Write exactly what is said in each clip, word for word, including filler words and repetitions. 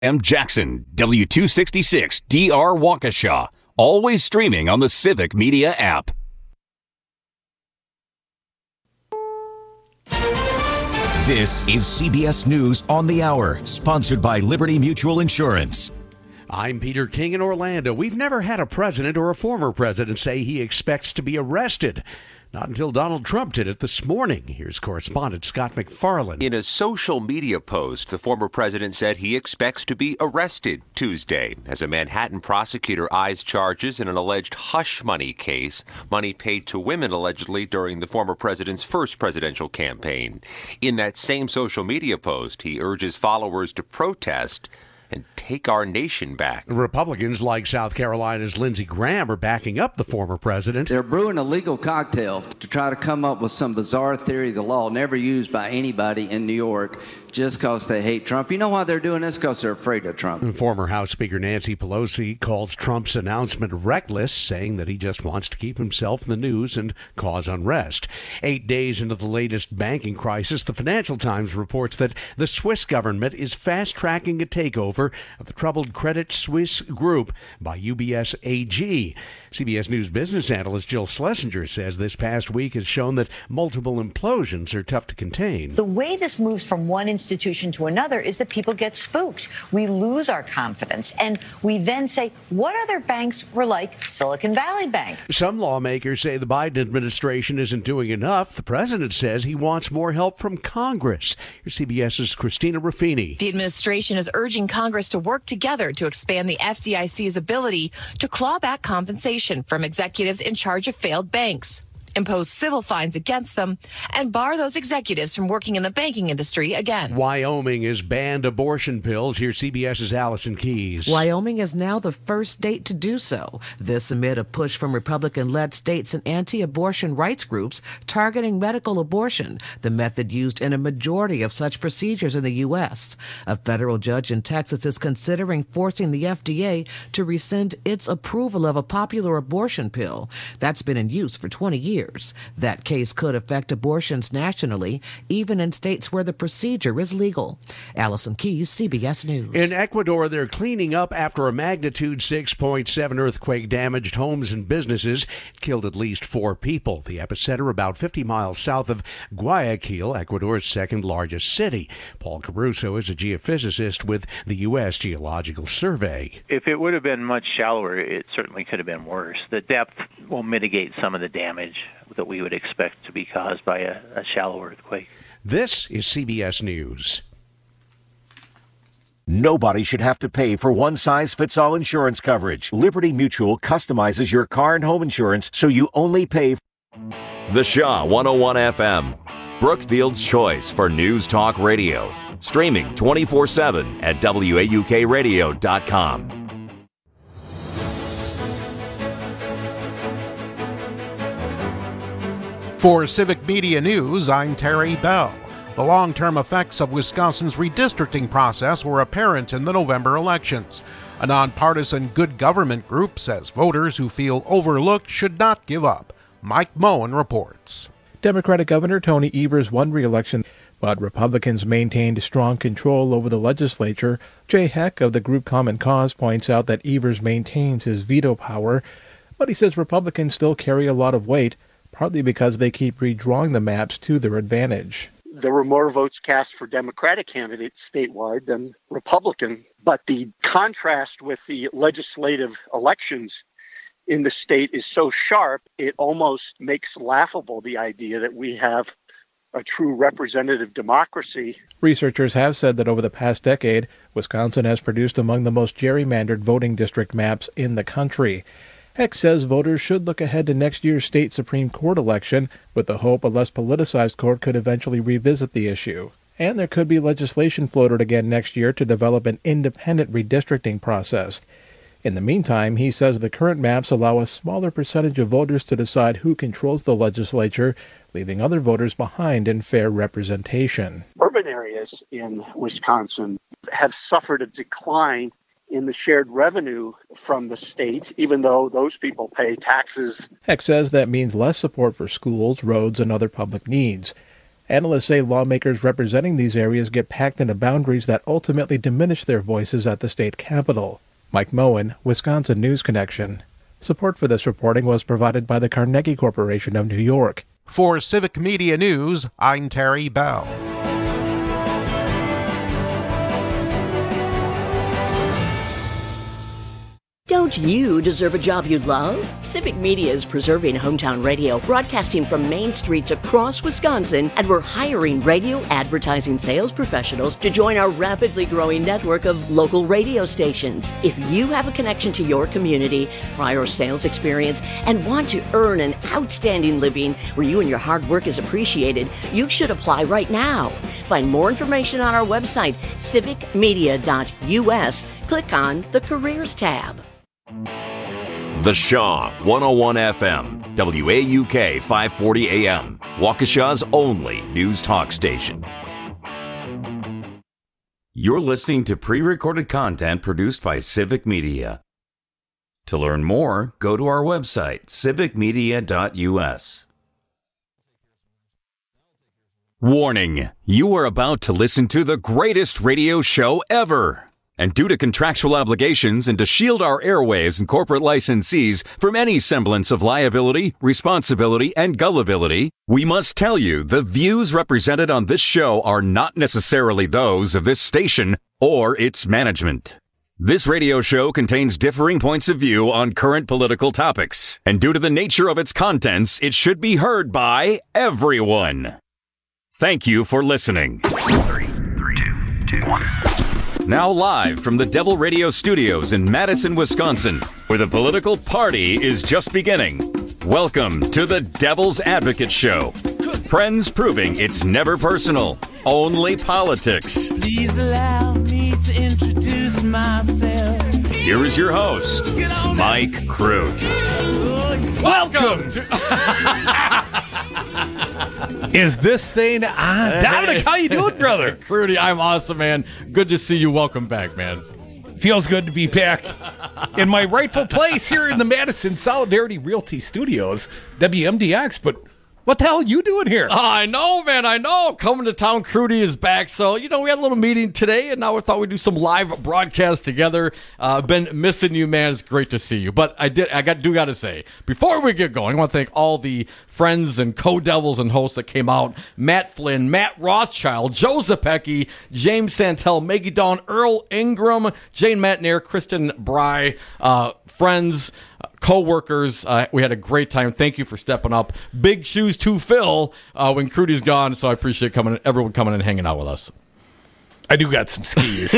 M. Jackson, W two sixty-six D R Waukesha. Always streaming on the Civic Media app. This is C B S News on the Hour, sponsored by Liberty Mutual Insurance. I'm Peter King in Orlando. We've never had a president or a former president say he expects to be arrested. Not until Donald Trump did it this morning. Here's correspondent Scott McFarland. In a social media post, the former president said he expects to be arrested Tuesday as a Manhattan prosecutor eyes charges in an alleged hush money case, money paid to women allegedly during the former president's first presidential campaign. In that same social media post, he urges followers to protest and take our nation back. Republicans like South Carolina's Lindsey Graham are backing up the former president. They're brewing a legal cocktail to try to come up with some bizarre theory of the law never used by anybody in New York just because they hate Trump. You know why they're doing this? Because they're afraid of Trump. And former House Speaker Nancy Pelosi calls Trump's announcement reckless, saying that he just wants to keep himself in the news and cause unrest. Eight days into the latest banking crisis, the Financial Times reports that the Swiss government is fast-tracking a takeover of the troubled Credit Suisse Group by U B S A G. C B S News business analyst Jill Schlesinger says this past week has shown that multiple implosions are tough to contain. The way this moves from one institution to another is that people get spooked. We lose our confidence, and we then say, what other banks were like Silicon Valley Bank? Some lawmakers say the Biden administration isn't doing enough. The president says he wants more help from Congress. Here's CBS's Christina Ruffini. The administration is urging Congress to work together to expand the F D I C's ability to claw back compensation from executives in charge of failed banks, impose civil fines against them, and bar those executives from working in the banking industry again. Wyoming has banned abortion pills. Here's CBS's Allison Keyes. Wyoming is now the first state to do so. This amid a push from Republican-led states and anti-abortion rights groups targeting medical abortion, the method used in a majority of such procedures in the U S. A federal judge in Texas is considering forcing the F D A to rescind its approval of a popular abortion pill that's been in use for twenty years. That case could affect abortions nationally, even in states where the procedure is legal. Allison Keyes, C B S News. In Ecuador, they're cleaning up after a magnitude six point seven earthquake damaged homes and businesses. It killed at least four people. The epicenter about fifty miles south of Guayaquil, Ecuador's second largest city. Paul Caruso is a geophysicist with the U S Geological Survey. If it would have been much shallower, it certainly could have been worse. The depth will mitigate some of the damage that we would expect to be caused by a, a shallow earthquake. This is C B S News. Nobody should have to pay for one-size-fits-all insurance coverage. Liberty Mutual customizes your car and home insurance so you only pay. The Shaw one oh one F M, Brookfield's choice for News Talk Radio. Streaming twenty-four seven at W A U K radio dot com. For Civic Media News, I'm Terry Bell. The long-term effects of Wisconsin's redistricting process were apparent in the November elections. A nonpartisan good government group says voters who feel overlooked should not give up. Mike Moen reports. Democratic Governor Tony Evers won re-election, but Republicans maintained strong control over the legislature. Jay Heck of the group Common Cause points out that Evers maintains his veto power, but he says Republicans still carry a lot of weight, partly because they keep redrawing the maps to their advantage. There were more votes cast for Democratic candidates statewide than Republican, but the contrast with the legislative elections in the state is so sharp, it almost makes laughable the idea that we have a true representative democracy. Researchers have said that over the past decade, Wisconsin has produced among the most gerrymandered voting district maps in the country. Heck says voters should look ahead to next year's state Supreme Court election with the hope a less politicized court could eventually revisit the issue. And there could be legislation floated again next year to develop an independent redistricting process. In the meantime, he says the current maps allow a smaller percentage of voters to decide who controls the legislature, leaving other voters behind in fair representation. Urban areas in Wisconsin have suffered a decline in the shared revenue from the state, even though those people pay taxes. Heck says that means less support for schools, roads, and other public needs. Analysts say lawmakers representing these areas get packed into boundaries that ultimately diminish their voices at the state capitol. Mike Moen, Wisconsin News Connection. Support for this reporting was provided by the Carnegie Corporation of New York. For Civic Media News, I'm Terry Bell. Don't you deserve a job you love? Civic Media is preserving hometown radio, broadcasting from main streets across Wisconsin, and we're hiring radio advertising sales professionals to join our rapidly growing network of local radio stations. If you have a connection to your community, prior sales experience, and want to earn an outstanding living where you and your hard work is appreciated, you should apply right now. Find more information on our website, civic media dot u s. Click on the Careers tab. The Shaw one oh one F M, W A U K five forty A M, Waukesha's only news talk station. You're listening to pre-recorded content produced by Civic Media. To learn more, go to our website, civic media dot u s. Warning, you are about to listen to the greatest radio show ever. And due to contractual obligations and to shield our airwaves and corporate licensees from any semblance of liability, responsibility, and gullibility, we must tell you the views represented on this show are not necessarily those of this station or its management. This radio show contains differing points of view on current political topics, and due to the nature of its contents, it should be heard by everyone. Thank you for listening. Three, three, two, two, one. Now live from the Devil Radio Studios in Madison, Wisconsin, where the political party is just beginning. Welcome to the Devil's Advocate Show. Friends proving it's never personal, only politics. Please allow me to introduce myself. Here is your host, Mike Crute. Welcome to... Is this thing on? Hey, Dominic, how you doing, brother? Rudy, I'm awesome, man. Good to see you. Welcome back, man. Feels good to be back in my rightful place here in the Madison Solidarity Realty Studios, W M D X, but what the hell are you doing here? Uh, I know, man, I know. Coming to town, Crudy is back. So, you know, we had a little meeting today, and now we thought we'd do some live broadcast together. Uh, been missing you, man. It's great to see you. But I did, I got do got to say, before we get going, I want to thank all the friends and co-devils and hosts that came out. Matt Flynn, Matt Rothschild, Joe Zapecki, James Santel, Maggie Dawn, Earl Ingram, Jane Matnair, Kristen Bry, uh, friends, co-workers. Uh, we had a great time. Thank you for stepping up. Big shoes to fill uh, when Crudy's gone, so I appreciate coming, everyone coming and hanging out with us. I do got some skis.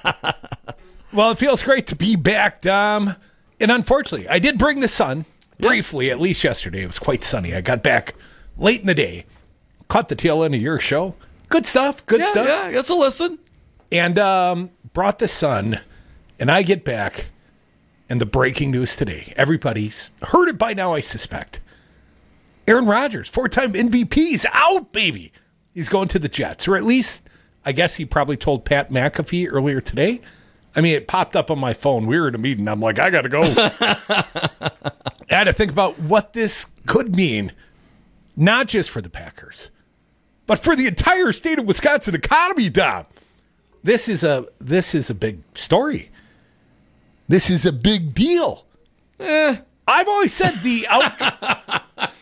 Well, it feels great to be back, Dom. And unfortunately, I did bring the sun. Briefly, yes. At least yesterday. It was quite sunny. I got back late in the day. Caught the tail end of your show. Good stuff. Good yeah, stuff. Yeah, it's a listen. And um, brought the sun. And I get back. And the breaking news today. Everybody's heard it by now, I suspect. Aaron Rodgers, four-time M V P, is out, baby. He's going to the Jets. Or at least, I guess he probably told Pat McAfee earlier today. I mean, it popped up on my phone. We were at a meeting. I'm like, I got to go. I had to think about what this could mean, not just for the Packers, but for the entire state of Wisconsin economy, Dom. This is a this is a big story. This is a big deal. Eh. I've always said the out-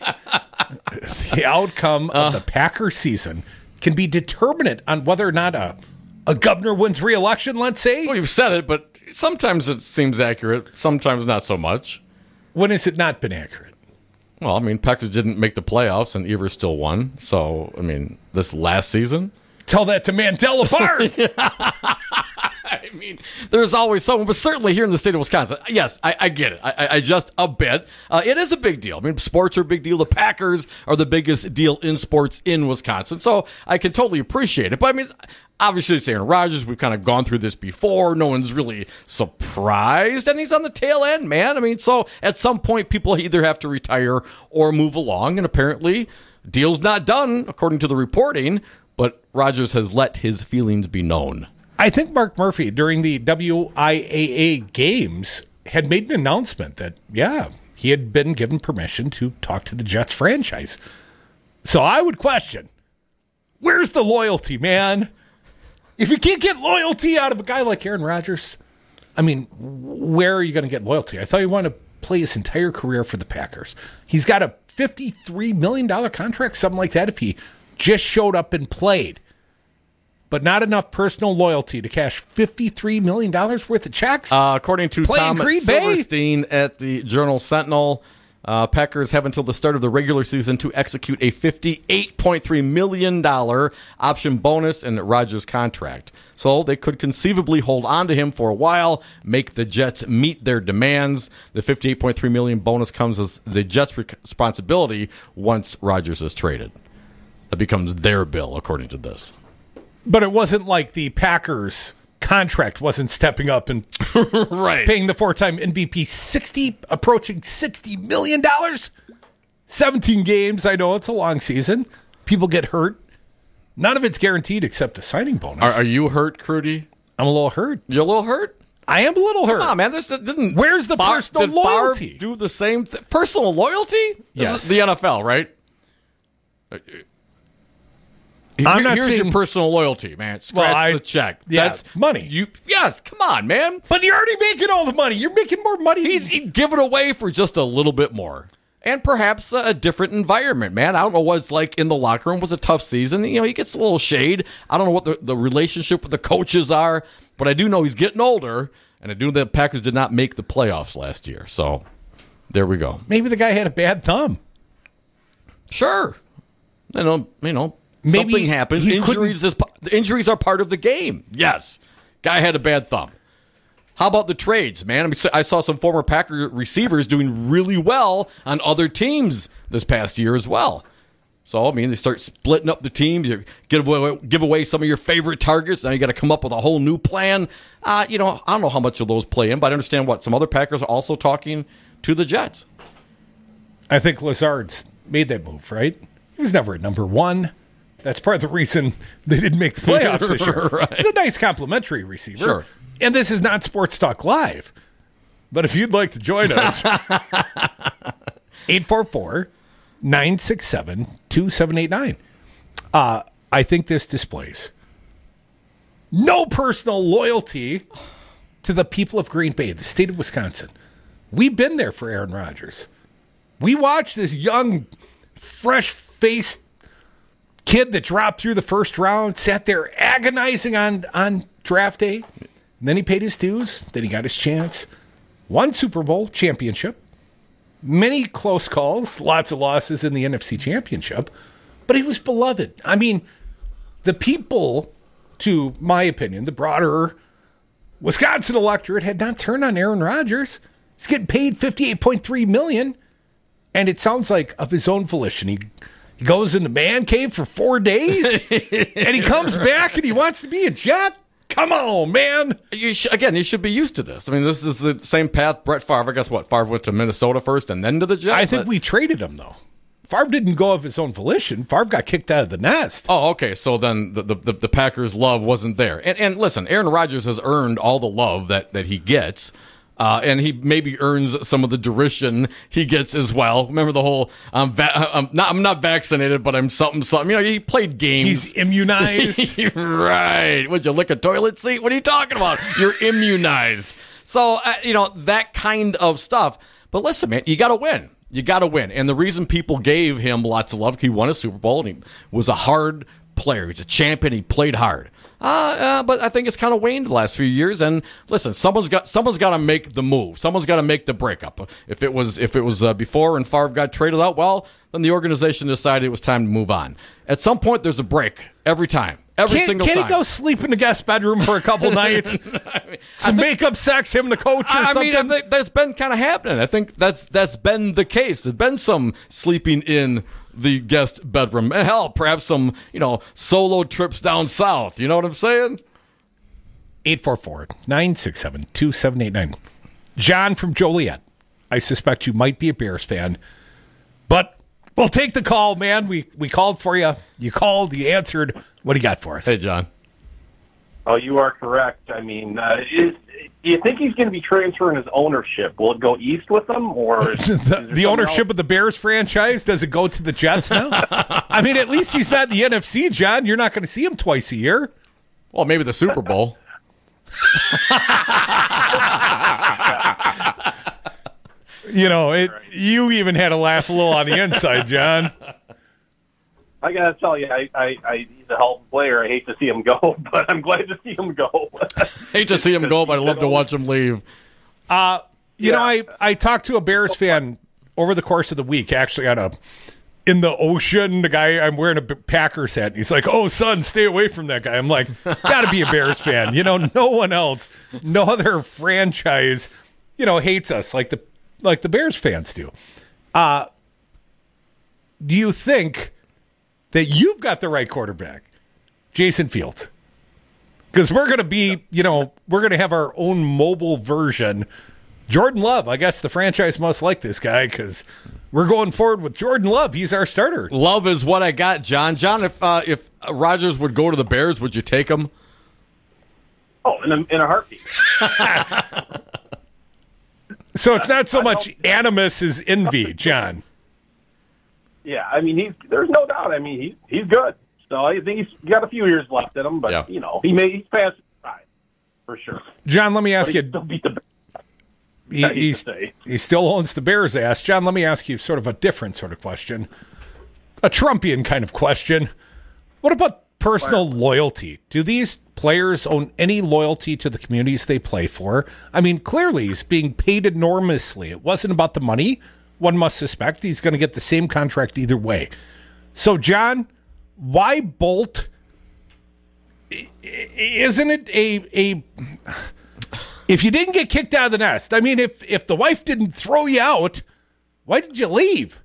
the outcome uh. of the Packers season can be determinant on whether or not a A governor wins re-election, let's say? Well, you've said it, but sometimes it seems accurate, sometimes not so much. When has it not been accurate? Well, I mean, Packers didn't make the playoffs, and Evers still won. So, I mean, this last season? Tell that to Mandela Bart! I mean, there's always someone, but certainly here in the state of Wisconsin, yes, I, I get it. I, I just a bit. Uh, it is a big deal. I mean, sports are a big deal. The Packers are the biggest deal in sports in Wisconsin, so I can totally appreciate it. But I mean, obviously it's Aaron Rodgers. We've kind of gone through this before. No one's really surprised, and he's on the tail end, man. I mean, so at some point, people either have to retire or move along, and apparently, deal's not done according to the reporting. But Rodgers has let his feelings be known. I think Mark Murphy, during the W I A A games, had made an announcement that, yeah, he had been given permission to talk to the Jets franchise. So I would question, Where's the loyalty, man? If you can't get loyalty out of a guy like Aaron Rodgers, I mean, where are you going to get loyalty? I thought you wanted to play his entire career for the Packers. He's got a fifty-three million dollars contract, something like that, if he just showed up and played. But not enough personal loyalty to cash fifty-three million dollars worth of checks? Uh, according to Playing Tom Green Bay? Silverstein at the Journal-Sentinel, uh, Packers have until the start of the regular season to execute a fifty-eight point three million dollars option bonus in Rodgers' contract. So they could conceivably hold on to him for a while, make the Jets meet their demands. The fifty-eight point three million dollars bonus comes as the Jets' responsibility once Rodgers is traded. That becomes their bill, according to this. But it wasn't like the Packers contract wasn't stepping up and right. paying the four-time M V P sixty, approaching sixty million dollars. seventeen games. I know it's a long season. People get hurt. None of it's guaranteed except a signing bonus. Are, are you hurt, Crudy? I'm a little hurt. You're a little hurt? I am a little hurt. Come on, man. This didn't. Where's the Bar, personal did loyalty? Favre do the same th- personal loyalty? This Yes. is the N F L, right? Here, I'm not here's saying, your personal loyalty, man. Scratch well, I, the check. Yeah, That's money. You yes, come on, man. But you're already making all the money. You're making more money. He's he'd give it away for just a little bit more. And perhaps a different environment, man. I don't know what it's like in the locker room. It was a tough season. You know, he gets a little shade. I don't know what the, the relationship with the coaches are, but I do know he's getting older, and I do know the Packers did not make the playoffs last year. So there we go. Maybe the guy had a bad thumb. Sure. You know, you know, Maybe something happens. Injuries is injuries are part of the game. Yes. Guy had a bad thumb. How about the trades, man? I, mean, I saw some former Packer receivers doing really well on other teams this past year as well. So, I mean, they start splitting up the teams. You give away, give away some of your favorite targets. Now you got to come up with a whole new plan. Uh, you know, I don't know how much of those play in, but I understand what some other Packers are also talking to the Jets. I think Lazard's made that move, right? He was never at number one. That's part of the reason they didn't make the playoffs this year. Right. He's a nice complimentary receiver. Sure. And this is not Sports Talk Live. But if you'd like to join us, eight four four, nine six seven, two seven eight nine. Uh, I think this displays no personal loyalty to the people of Green Bay, the state of Wisconsin. We've been there for Aaron Rodgers. We watched this young, fresh-faced kid that dropped through the first round, sat there agonizing on, on draft day. And then he paid his dues. Then he got his chance. Won Super Bowl championship. Many close calls. Lots of losses in the N F C championship. But he was beloved. I mean, the people, to my opinion, the broader Wisconsin electorate had not turned on Aaron Rodgers. He's getting paid fifty-eight point three million dollars. And it sounds like of his own volition. He He goes in the man cave for four days, and he comes back and he wants to be a Jet? Come on, man. You sh- again, you should be used to this. I mean, this is the same path Brett Favre, I guess what, Favre went to Minnesota first and then to the Jets? I think we traded him, though. Favre didn't go of his own volition. Favre got kicked out of the nest. Oh, okay. So then the, the, the Packers' love wasn't there. And, and listen, Aaron Rodgers has earned all the love that, that he gets. Uh, and he maybe earns some of the derision he gets as well. Remember the whole, um, va- I'm, not, I'm not vaccinated, but I'm something, something. You know, he played games. He's immunized. Right. Would you lick a toilet seat? What are you talking about? You're immunized. So, uh, you know, that kind of stuff. But listen, man, you got to win. You got to win. And the reason people gave him lots of love, he won a Super Bowl, and he was a hard player. He's a champion. He played hard. Uh, uh, but I think it's kind of waned the last few years. And listen, someone's got someone's got to make the move. Someone's got to make the breakup. If it was if it was uh, before and Favre got traded out, well, then the organization decided it was time to move on. At some point, there's a break every time. Every can't, single can't time. Can he go sleep in the guest bedroom for a couple nights? I mean, Some think, makeup sex, him and the coach or I something? mean, I think that's been kind of happening. I think that's that's been the case. There's been some sleeping in the guest bedroom. And hell, perhaps some, you know, solo trips down south. You know what I'm saying? eight four four, nine six seven, two seven eight nine. John from Joliet. I suspect you might be a Bears fan, but we'll take the call, man. We we called for you. You called. You answered. What do you got for us? Hey, John. Oh, you are correct. I mean, uh, is, do you think he's going to be transferring his ownership? Will it go east with him, or is, the, is the ownership else? Of the Bears franchise? Does it go to the Jets now? I mean, at least he's not in the N F C, John. You're not going to see him twice a year. Well, maybe the Super Bowl. You know, it, you even had to laugh a little on the inside, John. I got to tell you, I, I, I, he's a hell of a player. I hate to see him go, but I'm glad to see him go. Hate to see him go, but I love to watch him leave. Uh, you Yeah. know, I, I talked to a Bears fan over the course of the week, actually on a in the ocean. The guy, I'm wearing a Packers hat. And he's like, "Oh, son, stay away from that guy." I'm like, "Gotta be a Bears fan." You know, no one else, no other franchise, you know, hates us like the like the Bears fans do. Uh, do you think that you've got the right quarterback, Jason Fields? Because we're going to be, you know, we're going to have our own mobile version. Jordan Love, I guess the franchise must like this guy because we're going forward with Jordan Love. He's our starter. Love is what I got, John. John, if uh, if Rodgers would go to the Bears, would you take him? Oh, in a, in a heartbeat. So it's not so much animus as envy, John. Yeah, I mean, he's there's no doubt. I mean, he's he's good. So I think he's got a few years left in him, but Yeah. you know, he may he's past time for sure. John, let me ask But he you. still beat the He, I hate to he's- say. he still owns the Bears ass. John, let me ask you sort of a different sort of question. A Trumpian kind of question. What about personal loyalty? Do these players own any loyalty to the communities they play for? I mean, clearly he's being paid enormously. It wasn't about the money. One must suspect he's going to get the same contract either way. So, John, why bolt? I- I- Isn't it a a... If you didn't get kicked out of the nest, I mean, if if the wife didn't throw you out, why did you leave?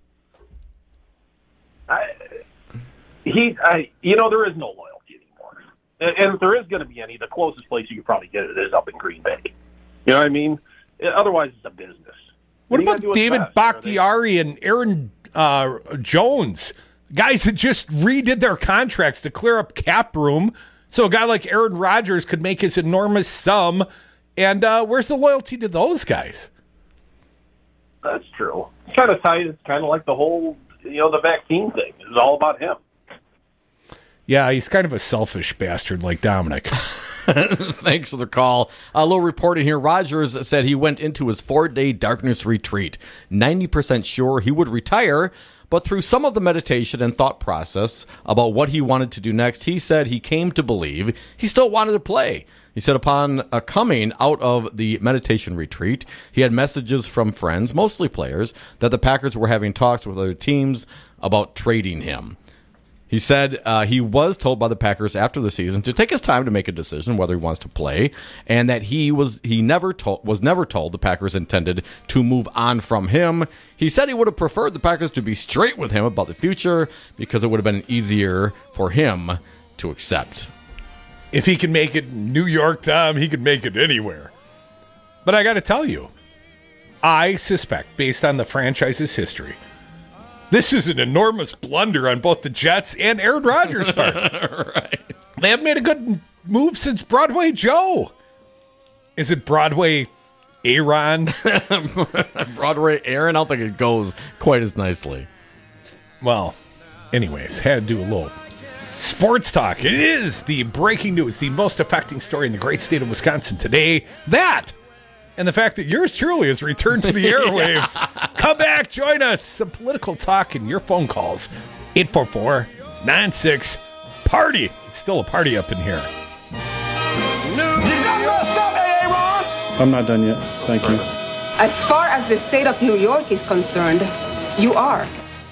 I, he, I, you know, there is no loyalty anymore, and, and if there is going to be any, the closest place you could probably get it is up in Green Bay. You know what I mean? Otherwise, it's a business. What You gotta about do what's David best. Bakhtiari and Aaron uh, Jones, guys that just redid their contracts to clear up cap room so a guy like Aaron Rodgers could make his enormous sum? And uh, where's the loyalty to those guys? That's true. It's kind of tight. It's kind of like the whole, you know, the vaccine thing. It's all about him. Yeah, he's kind of a selfish bastard like Dominic. Thanks for the call. A little reporting here. Rodgers said he went into his four-day darkness retreat, ninety percent sure he would retire, but through some of the meditation and thought process about what he wanted to do next, he said he came to believe he still wanted to play. He said upon uh, coming out of the meditation retreat, he had messages from friends, mostly players, that the Packers were having talks with other teams about trading him. He said uh, he was told by the Packers after the season to take his time to make a decision whether he wants to play, and that he was he never told was never told the Packers intended to move on from him. He said he would have preferred the Packers to be straight with him about the future because it would have been easier for him to accept. If he can make it in New York, Tom, he can make it anywhere. But I got to tell you, I suspect, based on the franchise's history, this is an enormous blunder on both the Jets and Aaron Rodgers' part. Right. They haven't made a good move since Broadway Joe. Is it Broadway Aaron? Broadway Aaron? I don't think it goes quite as nicely. Well, anyways, had to do a little sports talk. It is the breaking news, the most affecting story in the great state of Wisconsin today. That and the fact that yours truly has returned to the airwaves. Come back, join us. Some political talk and your phone calls. eight four four, nine six, party. It's still a party up in here. I'm not done yet. Thank you. As far as the state of New York is concerned, you are.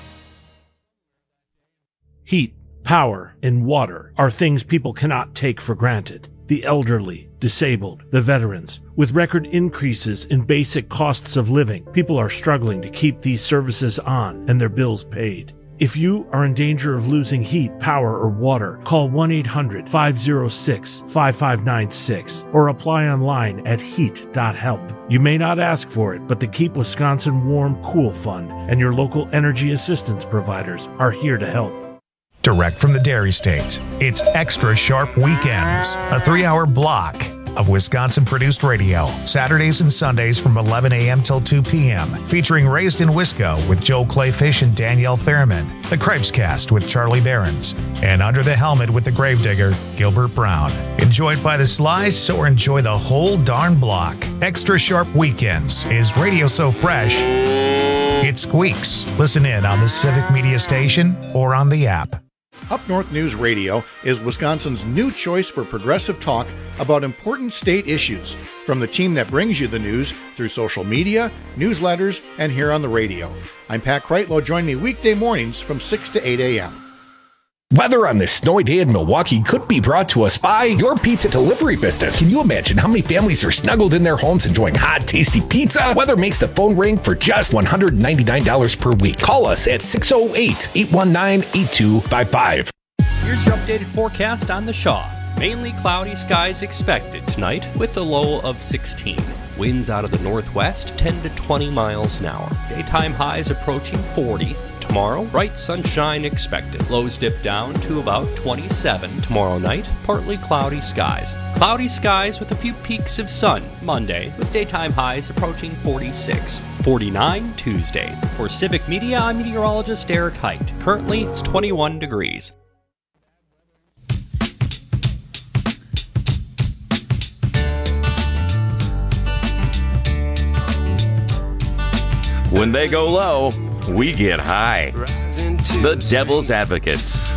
Heat, power, and water are things people cannot take for granted. The elderly, disabled, the veterans. With record increases in basic costs of living, people are struggling to keep these services on and their bills paid. If you are in danger of losing heat, power, or water, call one eight hundred, five oh six, five five nine six or apply online at heat dot help. You may not ask for it, but the Keep Wisconsin Warm Cool Fund and your local energy assistance providers are here to help. direct from the dairy state. It's Extra Sharp Weekends, a three-hour block of Wisconsin-produced radio, Saturdays and Sundays from eleven a.m. till two p.m., featuring Raised in Wisco with Joe Clayfish and Danielle Fairman, The Cripescast with Charlie Behrens, and Under the Helmet with the Gravedigger, Gilbert Brown. Enjoy it by the slice or enjoy the whole darn block. Extra Sharp Weekends is radio so fresh, it squeaks. Listen in on the Civic Media Station or on the app. Up North News Radio is Wisconsin's new choice for progressive talk about important state issues, from the team that brings you the news through social media, newsletters, and here on the radio. I'm Pat Kreitlow. Join me weekday mornings from six to eight a.m. Weather on this snowy day in Milwaukee could be brought to us by your pizza delivery business. Can you imagine how many families are snuggled in their homes enjoying hot, tasty pizza? Weather makes the phone ring for just one hundred ninety-nine dollars per week. Call us at six oh eight, eight one nine, eight two five five. Here's your updated forecast on the Shaw. Mainly cloudy skies expected tonight with a low of sixteen. Winds out of the northwest, ten to twenty miles an hour. Daytime highs approaching forty. Tomorrow, bright sunshine expected. Lows dip down to about twenty-seven. Tomorrow night, partly cloudy skies. Cloudy skies with a few peaks of sun. Monday, with daytime highs approaching forty-six. forty-nine Tuesday. For Civic Media, I'm meteorologist Eric Height. Currently, it's twenty-one degrees. When they go low, we get high. The Devil's Advocates.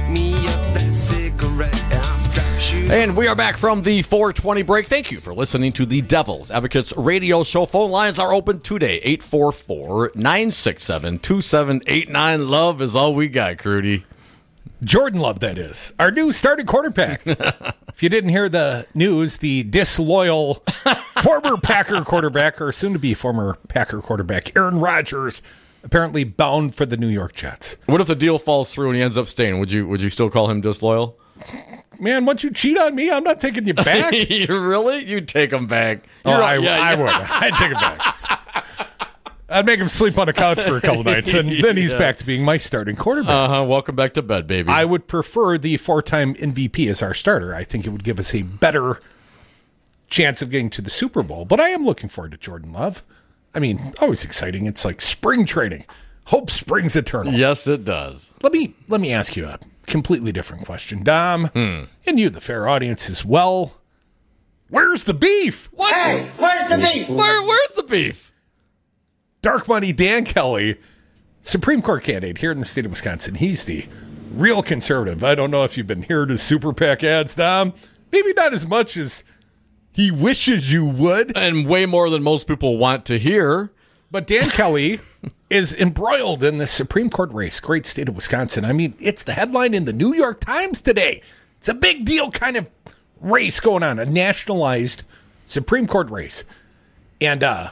And we are back from the four twenty break. Thank you for listening to the Devil's Advocates radio show. Phone lines are open today. eight four four, nine six seven, two seven eight nine. Love is all we got, Crudy. Jordan Love, that is. Our new starting quarterback. If you didn't hear the news, the disloyal former Packer quarterback, or soon-to-be former Packer quarterback, Aaron Rodgers, apparently bound for the New York Jets. What if the deal falls through and he ends up staying? Would you would you still call him disloyal? Man, once you cheat on me, I'm not taking you back. Really? You'd take him back. Oh, You're, I, yeah, I yeah. would. I'd take him back. I'd make him sleep on a couch for a couple nights, and then he's Yeah. back to being my starting quarterback. Uh-huh. Welcome back to bed, baby. I would prefer the four-time M V P as our starter. I think it would give us a better chance of getting to the Super Bowl. But I am looking forward to Jordan Love. I mean, always exciting. It's like spring training. Hope springs eternal. Yes, it does. Let me let me ask you a completely different question, Dom, Hmm. and you, the fair audience, as well. Where's the beef? What? Hey, where's the beef? Where, where's the beef? Dark Money Dan Kelly, Supreme Court candidate here in the state of Wisconsin. He's the real conservative. I don't know if you've been hearing his Super PAC ads, Dom. Maybe not as much as he wishes you would. And way more than most people want to hear. But Dan Kelly is embroiled in the Supreme Court race. Great state of Wisconsin. I mean, it's the headline in the New York Times today. It's a big deal kind of race going on, a nationalized Supreme Court race. And uh,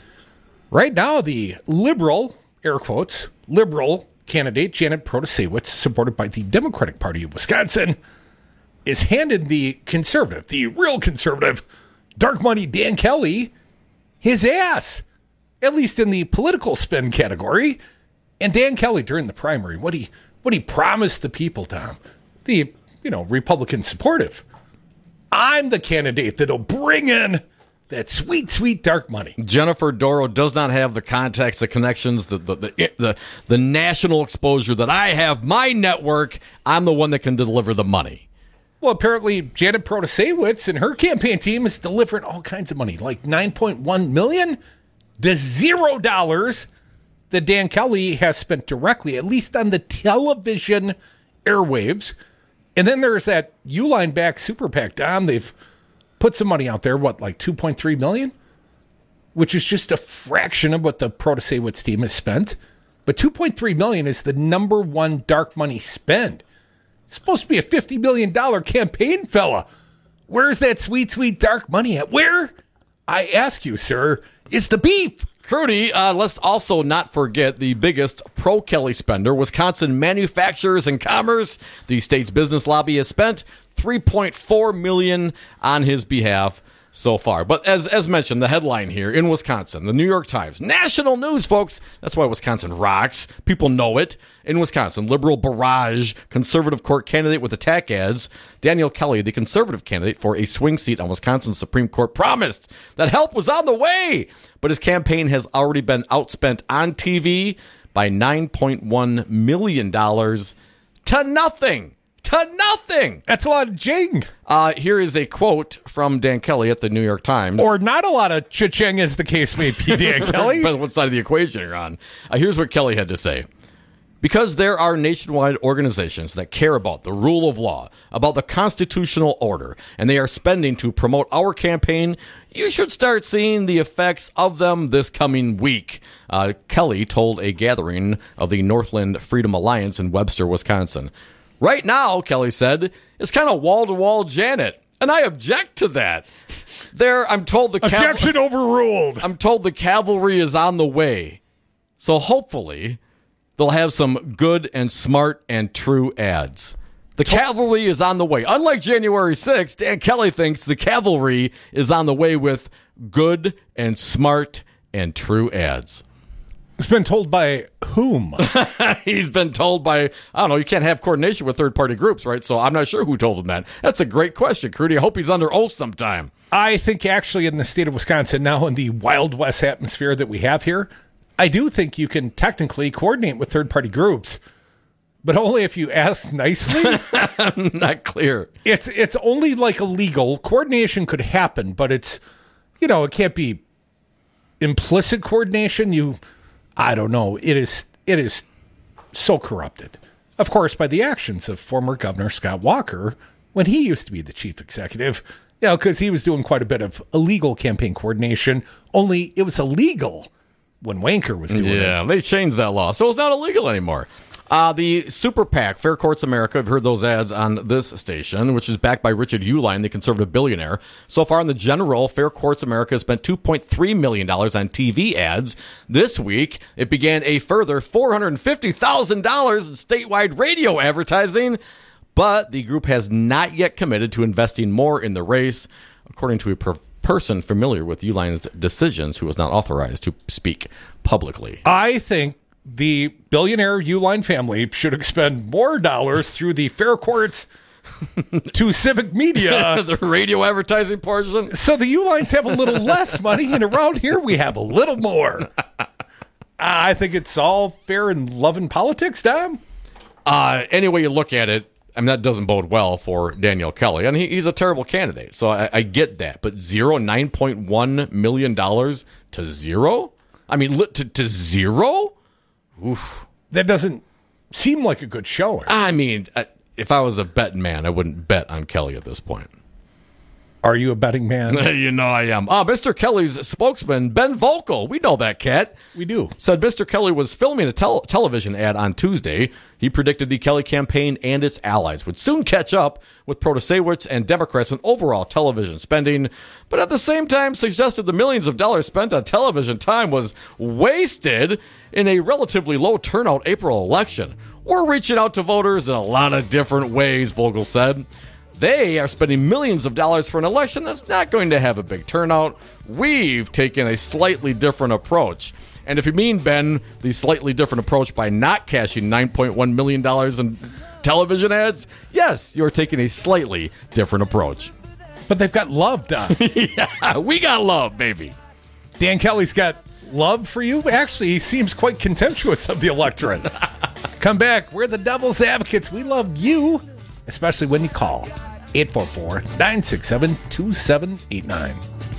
right now, the liberal, air quotes, liberal candidate, Janet Protasewicz, supported by the Democratic Party of Wisconsin, is handed the conservative, the real conservative, Dark Money Dan Kelly, his ass, at least in the political spin category. And Dan Kelly, during the primary, what he what he promised the people, Tom, the, you know, Republican supportive, I'm the candidate that'll bring in that sweet, sweet dark money. Jennifer Doro does not have the contacts, the connections, the the, the the the national exposure that I have. My network, I'm the one that can deliver the money. Well, apparently Janet Protasewicz and her campaign team is delivering all kinds of money, like nine point one million dollars, the zero dollars that Dan Kelly has spent directly, at least on the television airwaves. And then there's that Uline back Super PAC, Dom. They've put some money out there, what, like two point three million dollars? Which is just a fraction of what the Protasewicz team has spent. But two point three million dollars is the number one dark money spend. It's supposed to be a fifty million dollars campaign, fella. Where's that sweet, sweet dark money at? Where, I ask you, sir, is the beef? Crudy, uh, let's also not forget the biggest pro-Kelly spender, Wisconsin Manufacturers and Commerce. The state's business lobby has spent three point four million dollars on his behalf. so far. But as as mentioned, the headline here in Wisconsin, the New York Times, national news, folks. That's why Wisconsin rocks. People know it. In Wisconsin, liberal barrage, conservative court candidate with attack ads. Daniel Kelly, the conservative candidate for a swing seat on Wisconsin's Supreme Court, promised that help was on the way. But his campaign has already been outspent on T V by nine point one million dollars to nothing. To nothing. That's a lot of jing. Uh, here is a quote from Dan Kelly at the New York Times. Or not a lot of cha-ching, as the case may be, Dan Kelly. Depends what side of the equation you're on. Uh, here's what Kelly had to say. Because there are nationwide organizations that care about the rule of law, about the constitutional order, and they are spending to promote our campaign, you should start seeing the effects of them this coming week. Uh, Kelly told a gathering of the Northland Freedom Alliance in Webster, Wisconsin. Right now, Kelly said, it's kind of wall-to-wall Janet, and I object to that. There, I'm told the cav- Objection overruled. I'm told the cavalry is on the way. So hopefully, they'll have some good and smart and true ads. The cavalry is on the way. Unlike January sixth, Dan Kelly thinks the cavalry is on the way with good and smart and true ads. It's been told by whom? He's been told by, I don't know, you can't have coordination with third-party groups, right? So I'm not sure who told him that. That's a great question, Crudy. I hope he's under oath sometime. I think actually in the state of Wisconsin now, in the Wild West atmosphere that we have here, I do think you can technically coordinate with third-party groups, but only if you ask nicely. Not clear. It's it's only like illegal. Coordination could happen, but it's, you know, it can't be implicit coordination. You... I don't know. It is it is so corrupted. Of course, by the actions of former Governor Scott Walker when he used to be the chief executive, you know, because he was doing quite a bit of illegal campaign coordination, only it was illegal when Wanker was doing yeah, it. Yeah, they changed that law, so it's not illegal anymore. Uh, the Super PAC, Fair Courts America, I've heard those ads on this station, which is backed by Richard Uihlein, the conservative billionaire. So far in the general, Fair Courts America has spent two point three million dollars on T V ads. This week, it began a further four hundred fifty thousand dollars in statewide radio advertising, but the group has not yet committed to investing more in the race, according to a per- person familiar with Uihlein's decisions who was not authorized to speak publicly. I think the billionaire Uihlein family should expend more dollars through the Fair Courts to civic media. The radio advertising portion. So the Uihleins have a little less money, and around here we have a little more. I think it's all fair and love in politics, Dom. Uh, any way you look at it, I mean, that doesn't bode well for Daniel Kelly. And he, he's a terrible candidate, so I, I get that. But zero, nine point one million dollars to zero? I mean, to, to zero? Oof. That doesn't seem like a good showing. I mean, if I was a betting man, I wouldn't bet on Kelly at this point. Are you a betting man? You know I am. Ah, Mister Kelly's spokesman, Ben Volkel, we know that cat. We do. Said Mister Kelly was filming a tel- television ad on Tuesday. He predicted the Kelly campaign and its allies would soon catch up with Protasewicz and Democrats in overall television spending, but at the same time suggested the millions of dollars spent on television time was wasted in a relatively low turnout April election. We're reaching out to voters in a lot of different ways, Vogel said. They are spending millions of dollars for an election that's not going to have a big turnout. We've taken a slightly different approach. And if you mean, Ben, the slightly different approach by not cashing nine point one million dollars in television ads, yes, you're taking a slightly different approach. But they've got love, Don. Yeah, we got love, baby. Dan Kelly's got love for you. Actually, he seems quite contemptuous of the electorate. Come back. We're the devil's advocates. We love you, especially when you call. eight four four, nine six seven, two seven eight nine.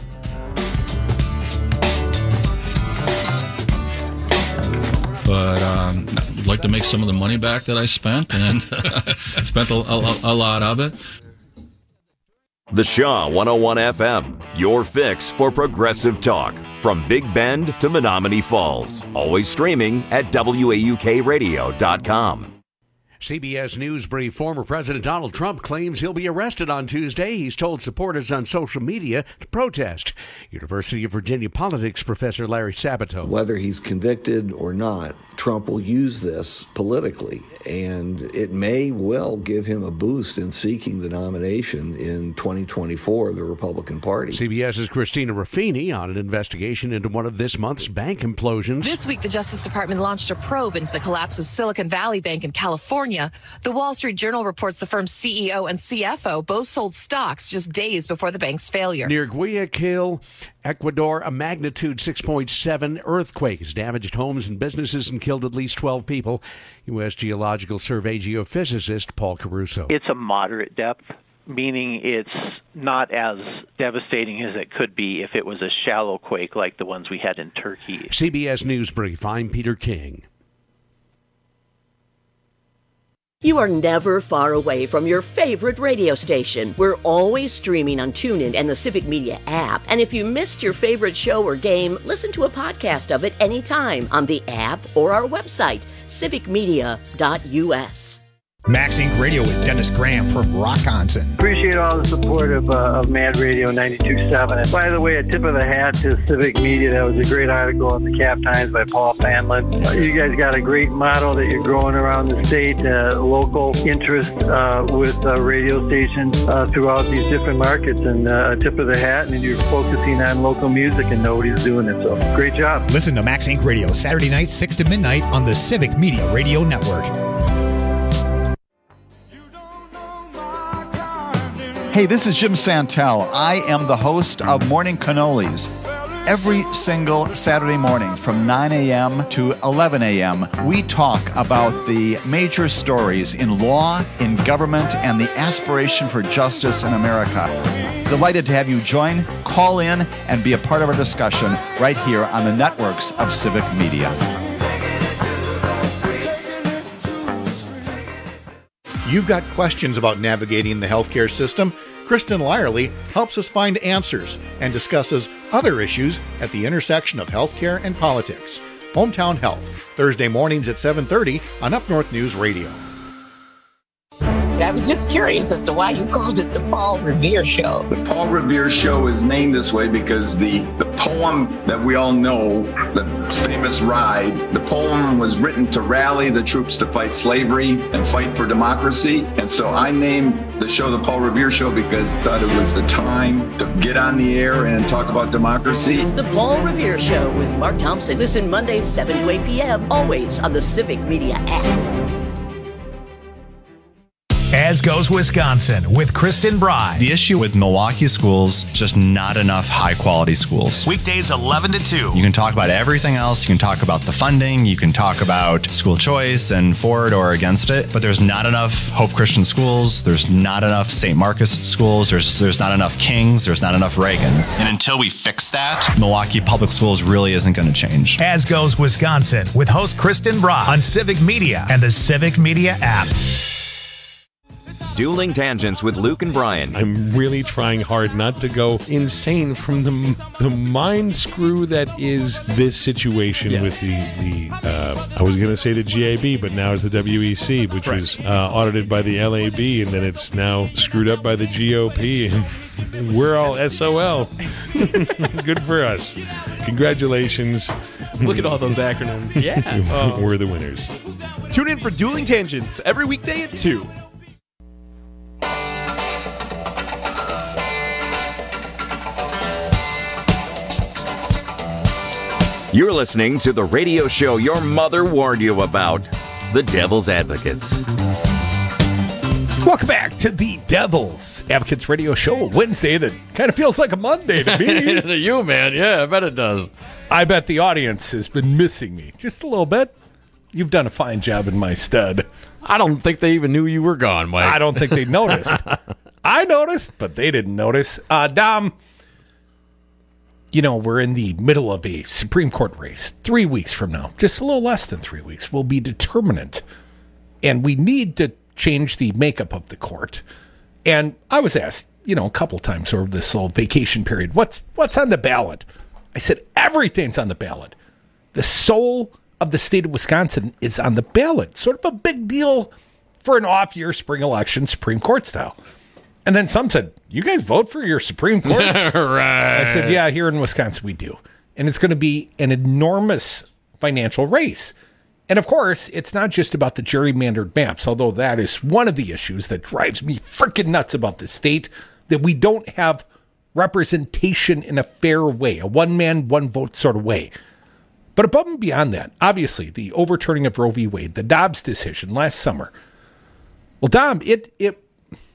But um, I'd like to make some of the money back that I spent, and spent a, a, a lot of it. The Shaw one oh one F M, your fix for progressive talk. From Big Bend to Menominee Falls. Always streaming at W A U K radio dot com. C B S News brief. Former President Donald Trump claims he'll be arrested on Tuesday. He's told supporters on social media to protest. University of Virginia politics professor Larry Sabato. Whether he's convicted or not, Trump will use this politically, and it may well give him a boost in seeking the nomination in twenty twenty-four of the Republican Party. CBS's Christina Ruffini on an investigation into one of this month's bank implosions. This week, the Justice Department launched a probe into the collapse of Silicon Valley Bank in California. The Wall Street Journal reports the firm's C E O and C F O both sold stocks just days before the bank's failure. Near Guayaquil, Ecuador, a magnitude six point seven earthquake has damaged homes and businesses and killed at least twelve people. U S Geological Survey geophysicist Paul Caruso. It's a moderate depth, meaning it's not as devastating as it could be if it was a shallow quake like the ones we had in Turkey. C B S News Brief, I'm Peter King. You are never far away from your favorite radio station. We're always streaming on TuneIn and the Civic Media app. And if you missed your favorite show or game, listen to a podcast of it anytime on the app or our website, civic media dot u s. Max Inc Radio with Dennis Graham from Rockonson. Appreciate all the support of, uh, of Mad Radio ninety-two point seven. And by the way, a tip of the hat to Civic Media. That was a great article in the Cap Times by Paul Fanlin. Uh, you guys got a great model that you're growing around the state, uh, local interest uh, with uh, radio stations uh, throughout these different markets. And uh, a tip of the hat, and you're focusing on local music, and nobody's doing it. So great job. Listen to Max Inc Radio Saturday nights, six to midnight on the Civic Media Radio Network. Hey, this is Jim Santel. I am the host of Morning Cannolis. Every single Saturday morning from nine a.m. to eleven a.m., we talk about the major stories in law, in government, and the aspiration for justice in America. Delighted to have you join, call in, and be a part of our discussion right here on the networks of Civic Media. You've got questions about navigating the healthcare system? Kristen Lyerly helps us find answers and discusses other issues at the intersection of healthcare and politics. Hometown Health, Thursday mornings at seven thirty on Up North News Radio. I was just curious as to why you called it the Paul Revere Show. The Paul Revere Show is named this way because the, the poem that we all know, the famous Ride, the poem was written to rally the troops to fight slavery and fight for democracy. And so I named the show the Paul Revere Show because I thought it was the time to get on the air and talk about democracy. The Paul Revere Show with Mark Thompson. Listen Mondays, seven to eight p.m., always on the Civic Media app. As Goes Wisconsin with Kristen Bry. The issue with Milwaukee schools, just not enough high-quality schools. Weekdays eleven to two. You can talk about everything else. You can talk about the funding. You can talk about school choice and for it or against it. But there's not enough Hope Christian schools. There's not enough Saint Marcus schools. There's there's not enough Kings. There's not enough Reagans. And until we fix that, Milwaukee Public Schools really isn't going to change. As Goes Wisconsin with host Kristen Bry on Civic Media and the Civic Media app. Dueling Tangents with Luke and Brian. I'm really trying hard not to go insane from the the mind screw that is this situation yes. with the, the uh, I was going to say the G A B, but now it's the W E C, which right. was uh, audited by the L A B, and then it's now screwed up by the G O P, and we're all S O L. Good for us. Congratulations. Look at all those acronyms. Yeah. uh, we're the winners. Tune in for Dueling Tangents every weekday at two. You're listening to the radio show your mother warned you about, The Devil's Advocates. Welcome back to the Devil's Advocates radio show, Wednesday that kind of feels like a Monday to me. To you, man. Yeah, I bet it does. I bet the audience has been missing me just a little bit. You've done a fine job in my stead. I don't think they even knew you were gone, Mike. I don't think they noticed. I noticed, but they didn't notice. Uh, Dom, you know, we're in the middle of a Supreme Court race. Three weeks from now, just a little less than three weeks, will be determinant. And we need to change the makeup of the court. And I was asked, you know, a couple times over this little vacation period, what's what's on the ballot? I said, everything's on the ballot. The soul of the state of Wisconsin is on the ballot. Sort of a big deal for an off-year spring election, Supreme Court style. And then some said, you guys vote for your Supreme Court? Right. I said, yeah, here in Wisconsin we do. And it's going to be an enormous financial race. And of course, it's not just about the gerrymandered maps, although that is one of the issues that drives me freaking nuts about this state, that we don't have representation in a fair way, a one-man, one-vote sort of way. But above and beyond that, obviously, the overturning of Roe v. Wade, the Dobbs decision last summer. Well, Dom, it it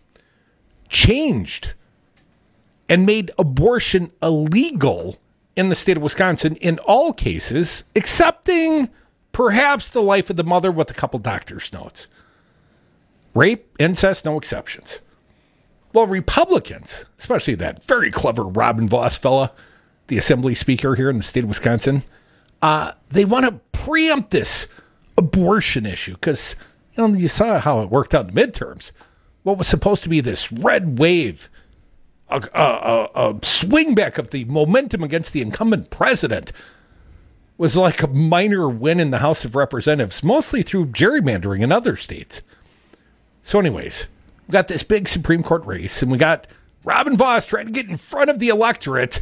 changed and made abortion illegal in the state of Wisconsin in all cases, excepting perhaps the life of the mother with a couple doctor's notes. Rape, incest, no exceptions. Well, Republicans, especially that very clever Robin Vos fella, the assembly speaker here in the state of Wisconsin, uh, they want to preempt this abortion issue because, you know, you saw how it worked out in the midterms. What was supposed to be this red wave, a, a, a, a swing back of the momentum against the incumbent president, was like a minor win in the House of Representatives, mostly through gerrymandering in other states. So anyways, we got this big Supreme Court race, and we got Robin Vos trying to get in front of the electorate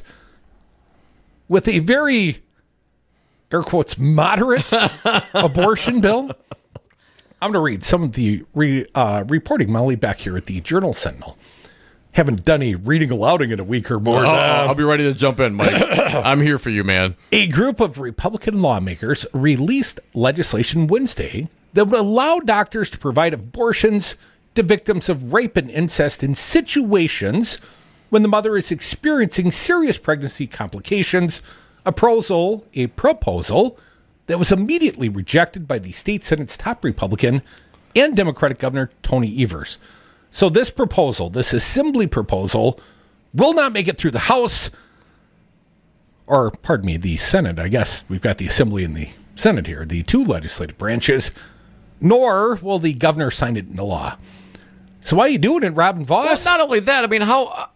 with a very, air quotes, moderate abortion bill. I'm going to read some of the re, uh, reporting Molly back here at the Journal Sentinel. Haven't done any reading alouding in a week or more. Oh, I'll be ready to jump in, Mike. I'm here for you, man. A group of Republican lawmakers released legislation Wednesday that would allow doctors to provide abortions to victims of rape and incest in situations when the mother is experiencing serious pregnancy complications. A proposal, a proposal that was immediately rejected by the state Senate's top Republican and Democratic Governor Tony Evers. So this proposal, this assembly proposal, will not make it through the House, or pardon me, the Senate. I guess we've got the Assembly and the Senate here, the two legislative branches, nor will the governor sign it into law. So why are you doing it, Robin Vos? Well, not only that, I mean, how... Uh,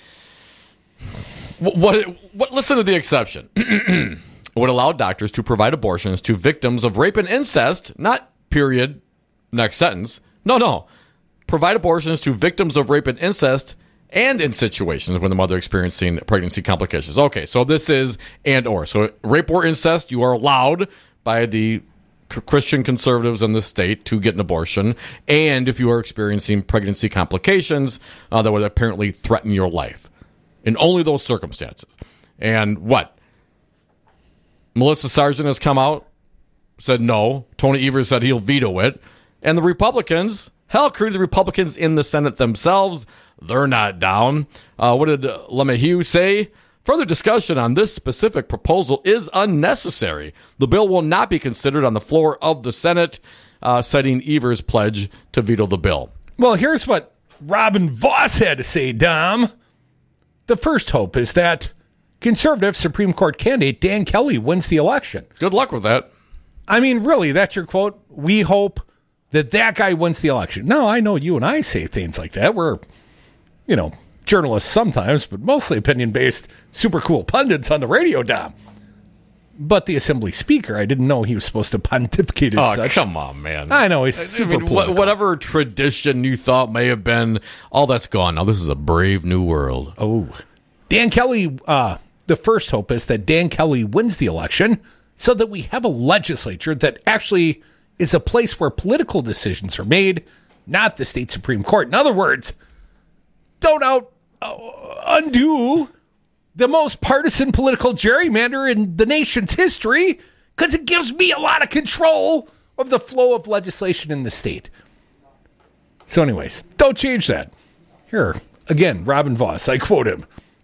what, what? Listen to the exception. It would allow doctors to provide abortions to victims of rape and incest, not period, next sentence. No, no. Provide abortions to victims of rape and incest and in situations when the mother experiencing pregnancy complications. Okay, so this is and or. So rape or incest, you are allowed by the Christian conservatives in the state to get an abortion. And if you are experiencing pregnancy complications uh, that would apparently threaten your life. In only those circumstances. And what? Melissa Sargent has come out, said no. Tony Evers said he'll veto it. And the Republicans... Hell, including the Republicans in the Senate themselves, they're not down. Uh, what did LeMahieu say? Further discussion on this specific proposal is unnecessary. The bill will not be considered on the floor of the Senate, uh, citing Evers' pledge to veto the bill. Well, here's what Robin Vos had to say, Dom. The first hope is that conservative Supreme Court candidate Dan Kelly wins the election. Good luck with that. I mean, really, that's your quote? We hope that that guy wins the election. No, I know you and I say things like that. We're, you know, journalists sometimes, but mostly opinion-based, super cool pundits on the radio, Dom. But the Assembly Speaker, I didn't know he was supposed to pontificate as oh, such. come on, man. I know, he's super I mean, political. Whatever tradition you thought may have been, all that's gone. Now this is a brave new world. Oh. Dan Kelly, uh, the first hope is that Dan Kelly wins the election so that we have a legislature that actually is a place where political decisions are made, not the state Supreme Court. In other words, don't out uh, undo the most partisan political gerrymander in the nation's history, because it gives me a lot of control of the flow of legislation in the state. So anyways, don't change that. Here, again, Robin Vos, I quote him.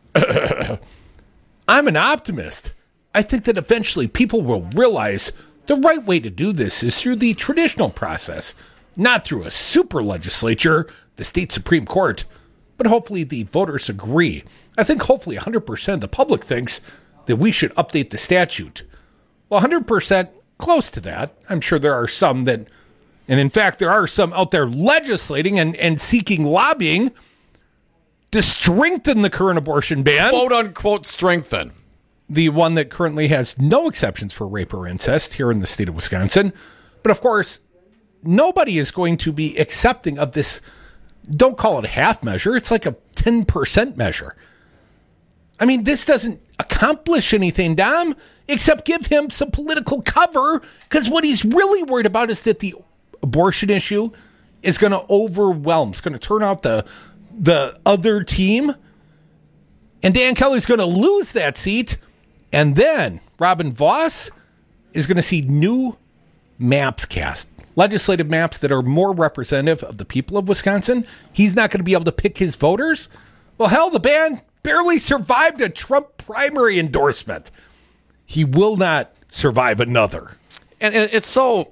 I'm an optimist. I think that eventually people will realize the right way to do this is through the traditional process, not through a super legislature, the state Supreme Court, but hopefully the voters agree. I think hopefully one hundred percent of the public thinks that we should update the statute. Well, one hundred percent close to that. I'm sure there are some that, and in fact, there are some out there legislating and, and seeking lobbying to strengthen the current abortion ban. Quote unquote strengthen. The one that currently has no exceptions for rape or incest here in the state of Wisconsin. But of course, nobody is going to be accepting of this. Don't call it a half measure. It's like a ten percent measure. I mean, this doesn't accomplish anything, Dom, except give him some political cover, because what he's really worried about is that the abortion issue is going to overwhelm. It's going to turn out the the other team, and Dan Kelly's going to lose that seat, and then Robin Vos is going to see new maps cast, legislative maps that are more representative of the people of Wisconsin. He's not going to be able to pick his voters. Well, hell, the band barely survived a Trump primary endorsement. He will not survive another. And, and it's so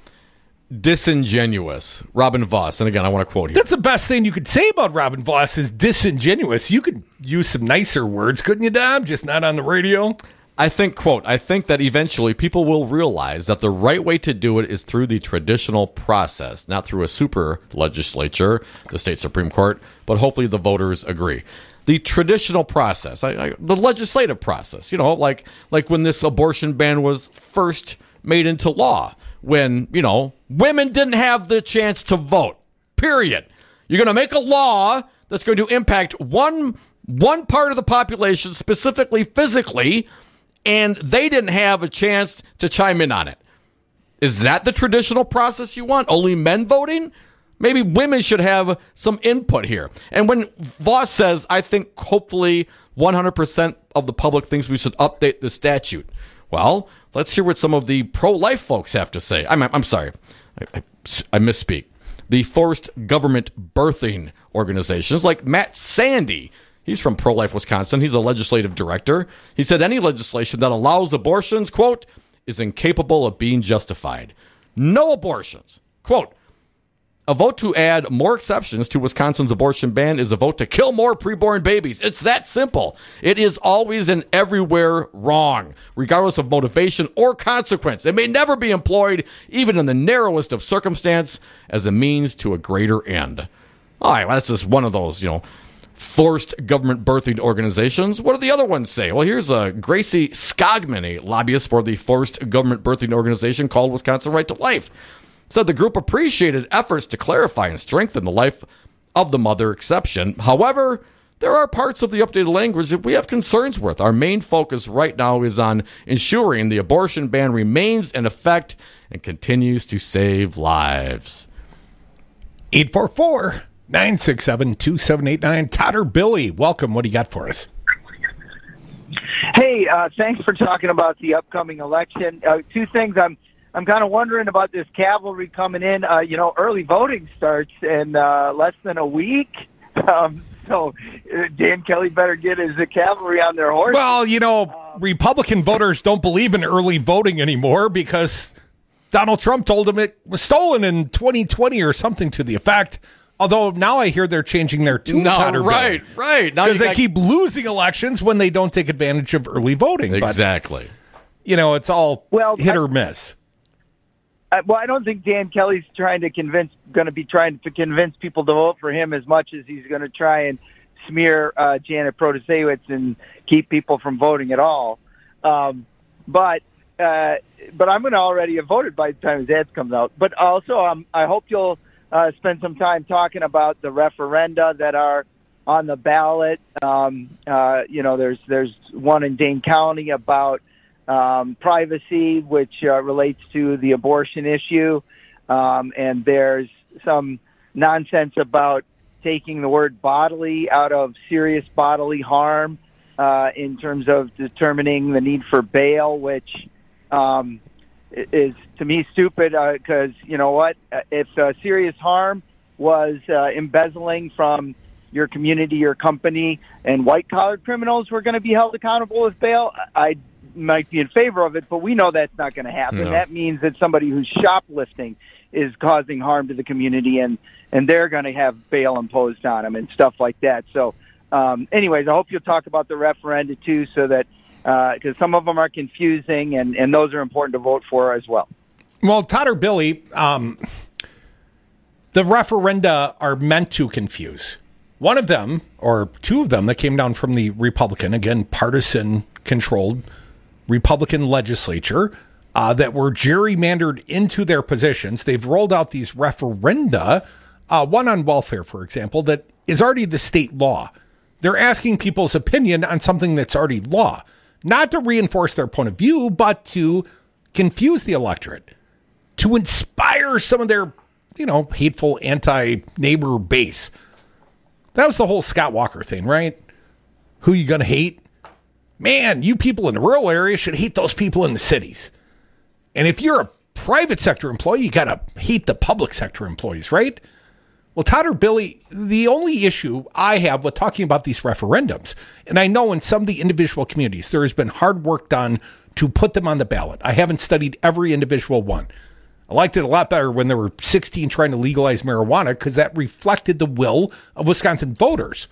disingenuous, Robin Vos. And again, I want to quote here. That's the best thing you could say about Robin Vos is disingenuous. You could use some nicer words, couldn't you, Dom? Just not on the radio. I think, quote, I think that eventually people will realize that the right way to do it is through the traditional process, not through a super legislature, the state Supreme Court, but hopefully the voters agree. The traditional process, I, I, the legislative process, you know, like like when this abortion ban was first made into law, when, you know, women didn't have the chance to vote, period. You're going to make a law that's going to impact one one part of the population, specifically physically, and they didn't have a chance to chime in on it. Is that the traditional process you want? Only men voting? Maybe women should have some input here. And when Vos says, I think hopefully one hundred percent of the public thinks we should update the statute. Well, let's hear what some of the pro-life folks have to say. I'm, I'm sorry, I, I, I misspeak. The forced government birthing organizations like Matt Sandy. He's from Pro-Life Wisconsin. He's a legislative director. He said any legislation that allows abortions, quote, is incapable of being justified. No abortions. Quote, a vote to add more exceptions to Wisconsin's abortion ban is a vote to kill more preborn babies. It's that simple. It is always and everywhere wrong, regardless of motivation or consequence. It may never be employed, even in the narrowest of circumstance, as a means to a greater end. All right, well, that's just one of those, you know, forced government birthing organizations. What do the other ones say? Well, here's uh, Gracie Skogman, a lobbyist for the forced government birthing organization called Wisconsin Right to Life. Said the group appreciated efforts to clarify and strengthen the life of the mother exception. However, there are parts of the updated language that we have concerns with. Our main focus right now is on ensuring the abortion ban remains in effect and continues to save lives. eight four four, nine six seven, two seven eight nine. Todd or Billy, welcome. What do you got for us? Hey, uh, thanks for talking about the upcoming election. Uh, two things I'm I'm kind of wondering about this cavalry coming in. Uh, you know, early voting starts in uh, less than a week. Um, so uh, Dan Kelly better get his uh, cavalry on their horse. Well, you know, um, Republican voters don't believe in early voting anymore because Donald Trump told them it was stolen in twenty twenty or something to the effect. Although now I hear they're changing their tune. No, right, bill. right. Because they got... keep losing elections when they don't take advantage of early voting. Exactly. But, you know, it's all well, hit I, or miss. I, well, I don't think Dan Kelly's trying to convince, going to be trying to convince people to vote for him as much as he's going to try and smear uh, Janet Protasewicz and keep people from voting at all. Um, but uh, but I'm going to already have voted by the time his ad comes out. But also, um, I hope you'll uh, spend some time talking about the referenda that are on the ballot. Um, uh, you know, there's there's one in Dane County about Um, privacy, which uh, relates to the abortion issue. Um, and there's some nonsense about taking the word bodily out of serious bodily harm uh, in terms of determining the need for bail, which um, is, to me, stupid because, uh, you know what, if uh, serious harm was uh, embezzling from your community, your company, and white-collar criminals were going to be held accountable with bail, I might be in favor of it, but we know that's not going to happen. No. That means that somebody who's shoplifting is causing harm to the community, and, and they're going to have bail imposed on them and stuff like that. So, um, anyways, I hope you'll talk about the referenda, too, so that because uh, some of them are confusing, and, and those are important to vote for as well. Well, Todd or Billy, um, the referenda are meant to confuse. One of them, or two of them, that came down from the Republican, again, partisan-controlled Republican legislature, uh, that were gerrymandered into their positions. They've rolled out these referenda, uh, one on welfare, for example, that is already the state law. They're asking people's opinion on something that's already law, not to reinforce their point of view, but to confuse the electorate, to inspire some of their, you know, hateful anti-neighbor base. That was the whole Scott Walker thing, right? Who you going to hate? Man, you people in the rural area should hate those people in the cities. And if you're a private sector employee, you got to hate the public sector employees, right? Well, Todd or Billy, the only issue I have with talking about these referendums, and I know in some of the individual communities, there has been hard work done to put them on the ballot. I haven't studied every individual one. I liked it a lot better when there were sixteen trying to legalize marijuana because that reflected the will of Wisconsin voters.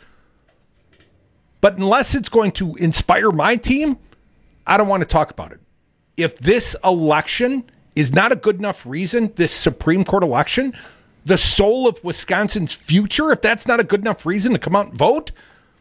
But unless it's going to inspire my team, I don't want to talk about it. If this election is not a good enough reason, this Supreme Court election, the soul of Wisconsin's future, if that's not a good enough reason to come out and vote,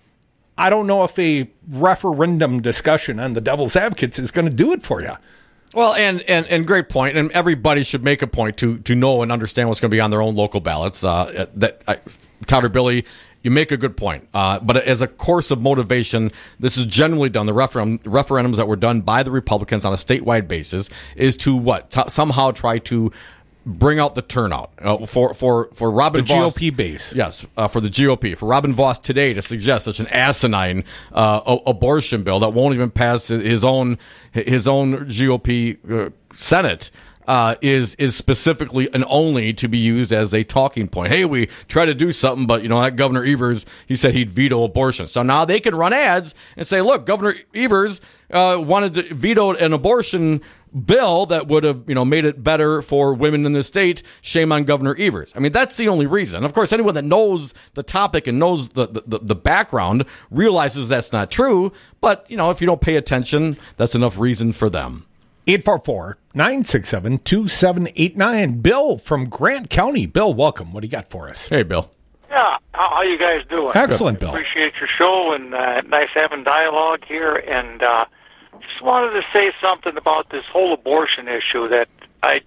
I don't know if a referendum discussion on the devil's advocates is going to do it for you. Well, and, and, and great point, and everybody should make a point to to know and understand what's going to be on their own local ballots. Uh, that I, Todd or Billy, you make a good point. Uh, but as a course of motivation, this is generally done. The referendum, referendums that were done by the Republicans on a statewide basis is to what? T- somehow try to bring out the turnout uh, for for for Robin the Vos. G O P base. Yes, uh, for the G O P. For Robin Vos today to suggest such an asinine uh, a- abortion bill that won't even pass his own his own G O P uh, Senate uh, is is specifically and only to be used as a talking point. Hey, we try to do something, but you know that Governor Evers, he said he'd veto abortion. So now they can run ads and say, look, Governor Evers uh, wanted to veto an abortion bill that would have, you know, made it better for women in the state. Shame on Governor Evers. I mean, that's the only reason. Of course, anyone that knows the topic and knows the, the, the background realizes that's not true. But, you know, if you don't pay attention, that's enough reason for them. eight four four, nine six seven, two seven eight nine. Bill from Grant County. Bill, welcome. What do you got for us? Hey, Bill. Yeah, how, how you guys doing? Excellent, Bill. Appreciate your show, and uh, nice having dialogue here. And uh, just wanted to say something about this whole abortion issue that I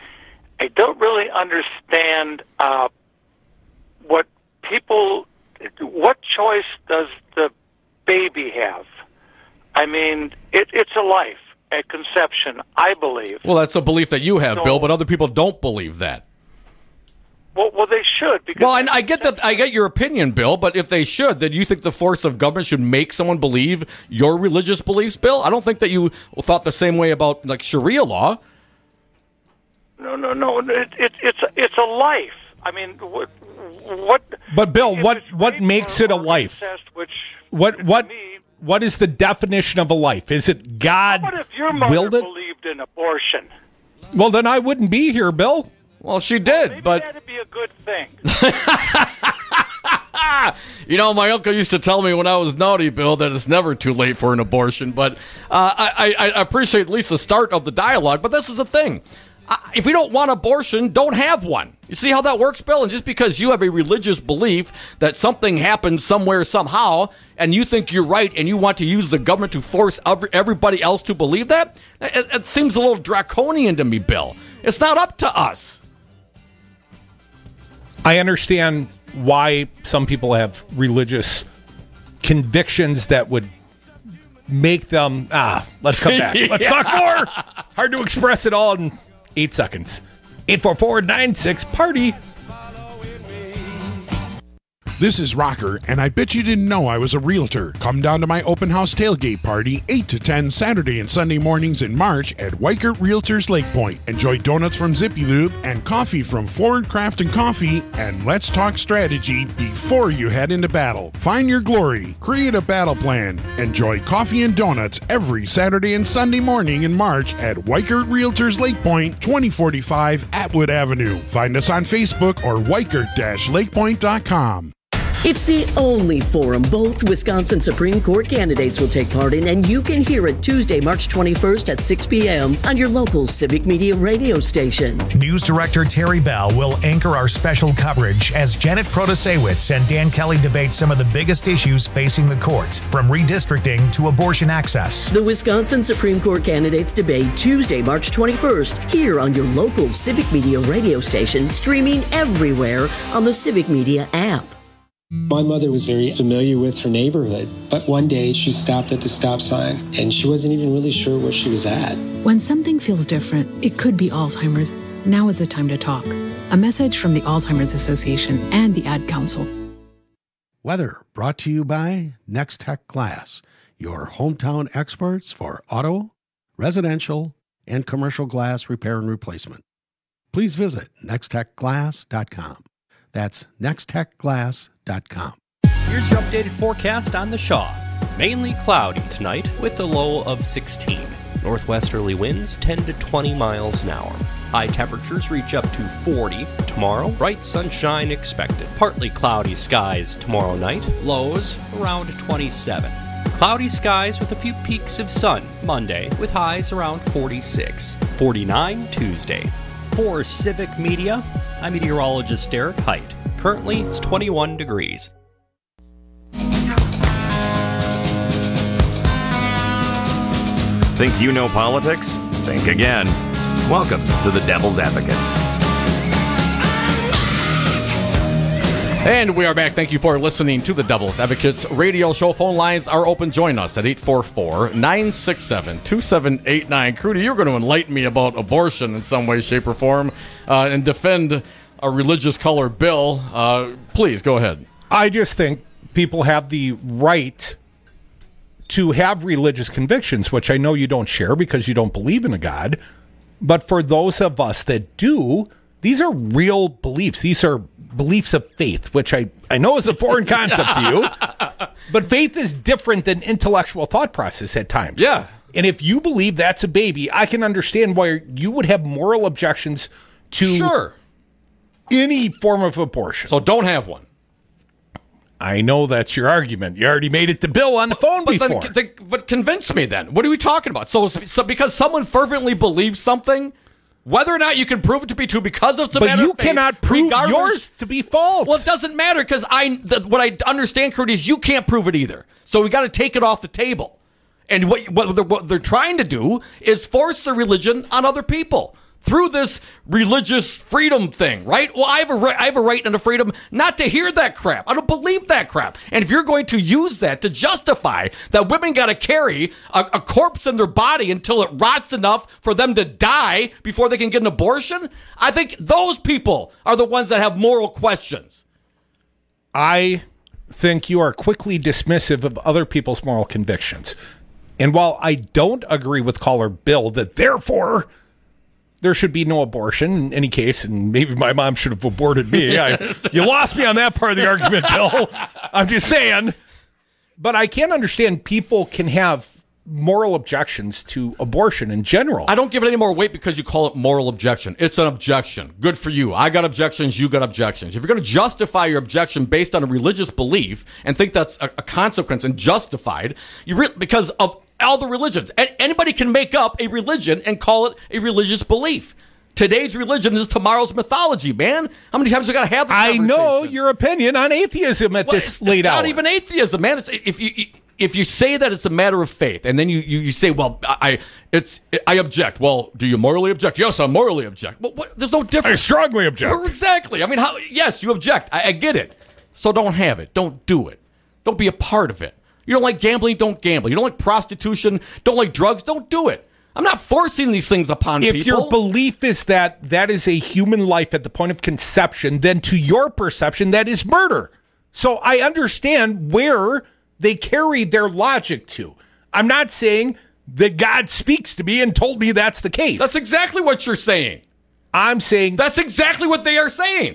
I don't really understand uh, what people, what choice does the baby have? I mean, it, it's a life at conception, I believe. Well, that's a belief that you have, So- Bill, but other people don't believe that. Well, well, they should. Because Well, and I get that. I get your opinion, Bill. But if they should, then you think the force of government should make someone believe your religious beliefs, Bill? I don't think that you thought the same way about like Sharia law. No, no, no. It, it, it's it's a life. I mean, what? what But Bill, what what makes it a life? incest, which What what what is the definition of a life? Is it God what if your mother willed it? believed in abortion? Well, then I wouldn't be here, Bill. Well, she did, Maybe but that'd be a good thing. you know, my uncle used to tell me when I was naughty, Bill, that it's never too late for an abortion. But uh, I, I, I appreciate at least the start of the dialogue. But this is the thing. Uh, if you don't want abortion, don't have one. You see how that works, Bill? And just because you have a religious belief that something happened somewhere, somehow, and you think you're right and you want to use the government to force every, everybody else to believe that, it, it seems a little draconian to me, Bill. It's not up to us. I understand why some people have religious convictions that would make them, ah, let's come back. Let's Yeah. talk more. Hard to express it all in eight seconds. eight four four, nine six, party. This is Rocker, and I bet you didn't know I was a realtor. Come down to my open house tailgate party, eight to ten Saturday and Sunday mornings in March at Weichert Realtors Lake Point. Enjoy donuts from Zippy Lube and coffee from Ford Craft and Coffee, and let's talk strategy before you head into battle. Find your glory, create a battle plan. Enjoy coffee and donuts every Saturday and Sunday morning in March at Weichert Realtors Lake Point, twenty forty-five Atwood Avenue. Find us on Facebook or weichert dash lakepoint dot com. It's the only forum both Wisconsin Supreme Court candidates will take part in, and you can hear it Tuesday, March twenty-first at six p.m. on your local Civic Media radio station. News Director Terry Bell will anchor our special coverage as Janet Protasewicz and Dan Kelly debate some of the biggest issues facing the court, from redistricting to abortion access. The Wisconsin Supreme Court candidates debate Tuesday, March twenty-first, here on your local Civic Media radio station, streaming everywhere on the Civic Media app. My mother was very familiar with her neighborhood, but one day she stopped at the stop sign and she wasn't even really sure where she was at. When something feels different, it could be Alzheimer's. Now is the time to talk. A message from the Alzheimer's Association and the Ad Council. Weather brought to you by Next Tech Glass, your hometown experts for auto, residential, and commercial glass repair and replacement. Please visit next tech glass dot com. That's next tech glass dot com. Here's your updated forecast on the Shaw. Mainly cloudy tonight with a low of sixteen. Northwesterly winds ten to twenty miles an hour. High temperatures reach up to forty tomorrow. Bright sunshine expected. Partly cloudy skies tomorrow night. Lows around twenty-seven. Cloudy skies with a few peaks of sun Monday with highs around forty-six. forty-nine Tuesday. For Civic Media, I'm meteorologist Derek Height. Currently, it's twenty-one degrees. Think you know politics? Think again. Welcome to the Devil's Advocates. And we are back. Thank you for listening to the Devil's Advocates radio show. Phone lines are open. Join us at eight four four, nine six seven, two seven eight nine. Crudy, you're going to enlighten me about abortion in some way, shape, or form uh, and defend a religious color bill. Uh, please, go ahead. I just think people have the right to have religious convictions, which I know you don't share because you don't believe in a God. But for those of us that do, these are real beliefs. These are beliefs of faith, which I, I know is a foreign concept to you. But faith is different than intellectual thought process at times. Yeah. And if you believe that's a baby, I can understand why you would have moral objections to sure. any form of abortion. So don't have one. I know that's your argument. You already made it to Bill on the phone but before. Then, then, but convince me then. What are we talking about? So, so because someone fervently believes something, whether or not you can prove it to be true because it's a but matter you of faith, cannot prove yours to be false. Well, it doesn't matter because I the, what I understand, Kurt, is you can't prove it either. So we got to take it off the table. And what what they're, what they're trying to do is force the religion on other people through this religious freedom thing, right? Well, I have a right, I have a right and a freedom not to hear that crap. I don't believe that crap. And if you're going to use that to justify that women got to carry a, a corpse in their body until it rots enough for them to die before they can get an abortion, I think those people are the ones that have moral questions. I think you are quickly dismissive of other people's moral convictions. And while I don't agree with caller Bill that therefore there should be no abortion in any case, and maybe my mom should have aborted me. I, you lost me on that part of the argument, Bill. I'm just saying. But I can't understand people can have moral objections to abortion in general. I don't give it any more weight because you call it moral objection. It's an objection. Good for you. I got objections. You got objections. If you're going to justify your objection based on a religious belief and think that's a, a consequence and justified, you re- because of all the religions. A- anybody can make up a religion and call it a religious belief. Today's religion is tomorrow's mythology, man. How many times we got to have this I know your opinion on atheism at well, this it's, late it's hour. not even atheism, man. It's if you if you say that it's a matter of faith, and then you, you, you say, well, I it's I object. Well, do you morally object? Yes, I morally object. Well, what, there's no difference. I strongly object. Exactly. I mean, how? Yes, you object. I, I get it. So don't have it. Don't do it. Don't be a part of it. You don't like gambling? Don't gamble. You don't like prostitution? Don't like drugs? Don't do it. I'm not forcing these things upon if people. If your belief is that that is a human life at the point of conception, then to your perception, that is murder. So I understand where they carry their logic to. I'm not saying that God speaks to me and told me that's the case. That's exactly what you're saying. I'm saying... That's exactly what they are saying.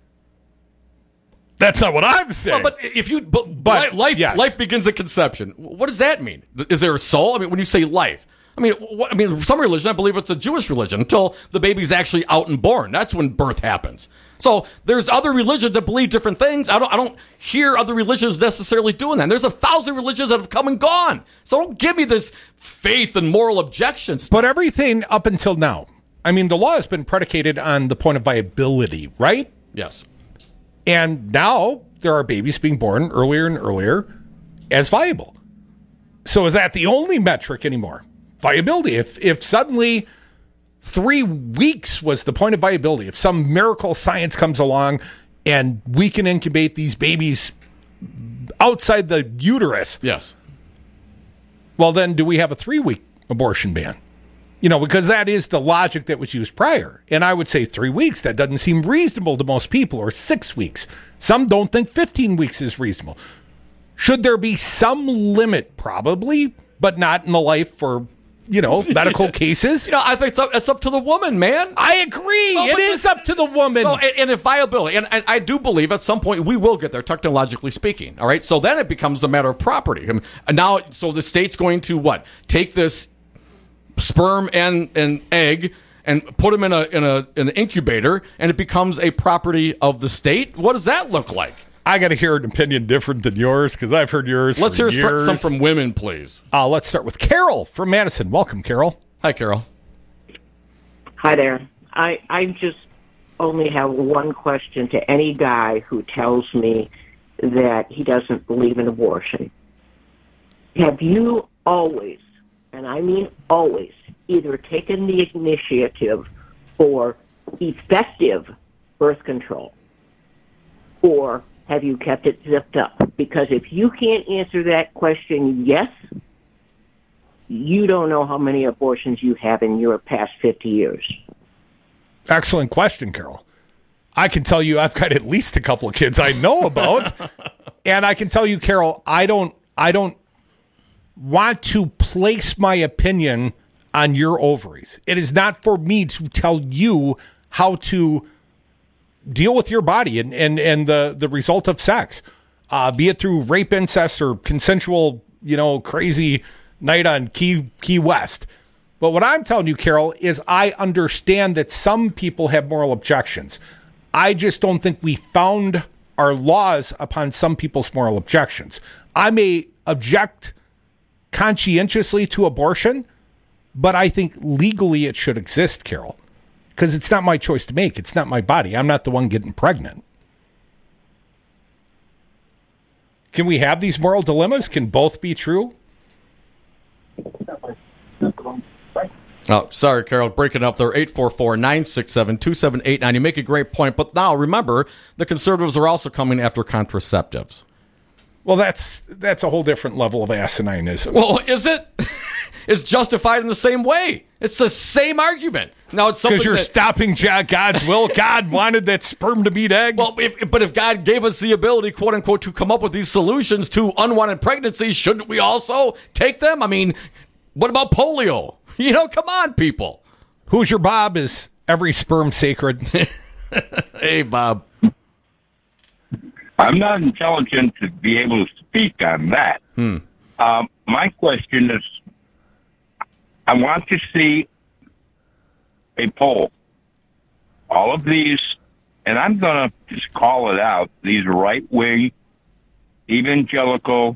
That's not what I'm saying. Well, but if you... But, but life, yes. life begins at conception. What does that mean? Is there a soul? I mean, when you say life... I mean, what, I mean, some religion, I believe it's a Jewish religion until the baby's actually out and born. That's when birth happens. So there's other religions that believe different things. I don't I don't hear other religions necessarily doing that. And there's a thousand religions that have come and gone. So don't give me this faith and moral objections. But everything up until now, I mean, the law has been predicated on the point of viability, right? Yes. And now there are babies being born earlier and earlier as viable. So is that the only metric anymore? Viability. If if suddenly three weeks was the point of viability, if some miracle science comes along and we can incubate these babies outside the uterus. Yes. Well, then do we have a three-week abortion ban? You know, because that is the logic that was used prior. And I would say three weeks, that doesn't seem reasonable to most people, or six weeks. Some don't think fifteen weeks is reasonable. Should there be some limit? Probably, but not in the life for, you know, medical cases. You know, I think it's up, it's up to the woman, man. I agree. Oh, it is up to the woman. So, and, and if viability, and, and I do believe at some point we will get there, technologically speaking. All right. So then it becomes a matter of property. I mean, and now, so the state's going to what? Take this sperm and an egg and put them in a in a in an incubator, and it becomes a property of the state. What does that look like? I got to hear an opinion different than yours because I've heard yours. Let's for hear years. some from women, please. Uh, let's start with Carol from Madison. Welcome, Carol. Hi, Carol. Hi there. I, I just only have one question to any guy who tells me that he doesn't believe in abortion. Have you always, and I mean always, either taken the initiative for effective birth control, or have you kept it zipped up? Because if you can't answer that question yes, you don't know how many abortions you have in your past fifty years. Excellent question, Carol. I can tell you I've got at least a couple of kids I know about. And I can tell you, Carol, I don't I don't want to place my opinion on your ovaries. It is not for me to tell you how to deal with your body and, and, and the, the result of sex, uh, be it through rape, incest, or consensual, you know, crazy night on Key, Key West. But what I'm telling you, Carol, is I understand that some people have moral objections. I just don't think we found our laws upon some people's moral objections. I may object conscientiously to abortion, but I think legally it should exist, Carol. Because it's not my choice to make. It's not my body. I'm not the one getting pregnant. Can we have these moral dilemmas? Can both be true? Oh, sorry, Carol, breaking up there. eight four four, nine six seven, two seven eight nine. You make a great point. But now, remember, the conservatives are also coming after contraceptives. Well, that's that's a whole different level of asinineism. Well, is it? It's justified in the same way. It's the same argument. Now it's something because you're that, stopping God's will. God wanted that sperm to meet egg. Well, if, but if God gave us the ability, quote unquote, to come up with these solutions to unwanted pregnancies, shouldn't we also take them? I mean, what about polio? You know, come on, people. Who's your Bob? Is every sperm sacred? Hey, Bob. I'm not intelligent to be able to speak on that. Hmm. Um, my question is, I want to see a poll. All of these, and I'm going to just call it out, these right-wing, evangelical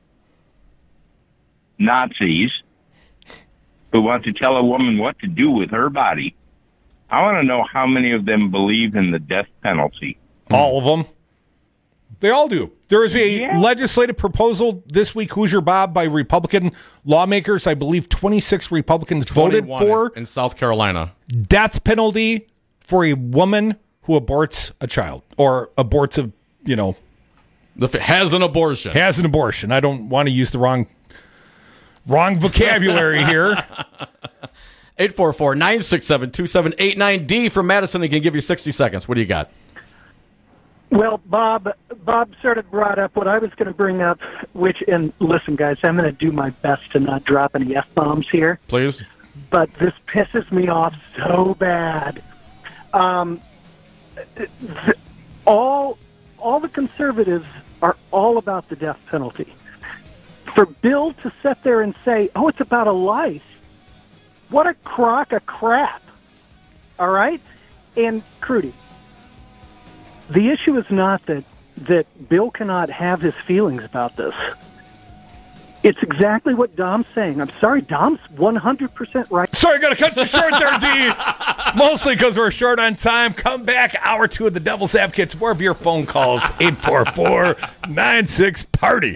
Nazis who want to tell a woman what to do with her body. I want to know how many of them believe in the death penalty. All of them. They all do. There is a Yeah. legislative proposal this week, Who's Your Bob, by Republican lawmakers. I believe twenty-six Republicans voted for in South Carolina. Death penalty for a woman who aborts a child or aborts a, you know. If it has an abortion. Has an abortion. I don't want to use the wrong wrong vocabulary here. eight four four, nine six seven, two seven eight nine. D from Madison. I can give you sixty seconds. What do you got? Well, Bob, Bob sort of brought up what I was going to bring up, which, and listen, guys, I'm going to do my best to not drop any F-bombs here. Please. But this pisses me off so bad. Um, th- all, all the conservatives are all about the death penalty. For Bill to sit there and say, oh, it's about a life, What a crock of crap. All right? And, Crudy, the issue is not that, that Bill cannot have his feelings about this. It's exactly what Dom's saying. I'm sorry, Dom's one hundred percent right. Sorry, got to cut you short there, D. Mostly because we're short on time. Come back, hour two of the Devil's Advocates. More of your phone calls, eight four four, nine six, party.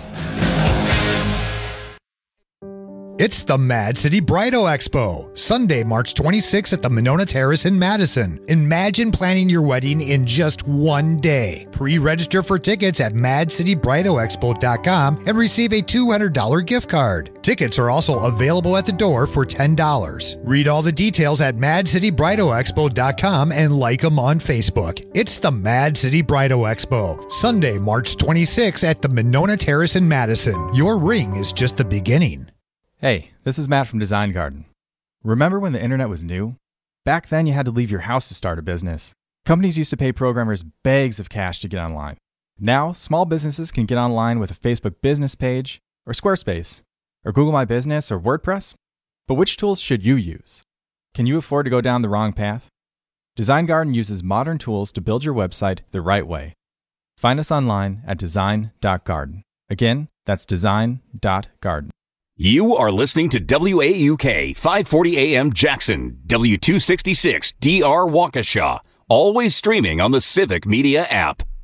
It's the Mad City Bridal Expo, Sunday, March twenty-sixth at the Monona Terrace in Madison. Imagine planning your wedding in just one day. Pre-register for tickets at mad city bridal expo dot com and receive a two hundred dollars gift card. Tickets are also available at the door for ten dollars. Read all the details at mad city bridal expo dot com and like them on Facebook. It's the Mad City Bridal Expo, Sunday, March twenty-sixth at the Monona Terrace in Madison. Your ring is just the beginning. Hey, this is Matt from Design Garden. Remember when the internet was new? Back then you had to leave your house to start a business. Companies used to pay programmers bags of cash to get online. Now, small businesses can get online with a Facebook business page, or Squarespace, or Google My Business, or WordPress. But which tools should you use? Can you afford to go down the wrong path? Design Garden uses modern tools to build your website the right way. Find us online at design dot garden. Again, that's design dot garden. You are listening to W A U K five forty A M Jackson, W two sixty-six D R Waukesha, always streaming on the Civic Media app.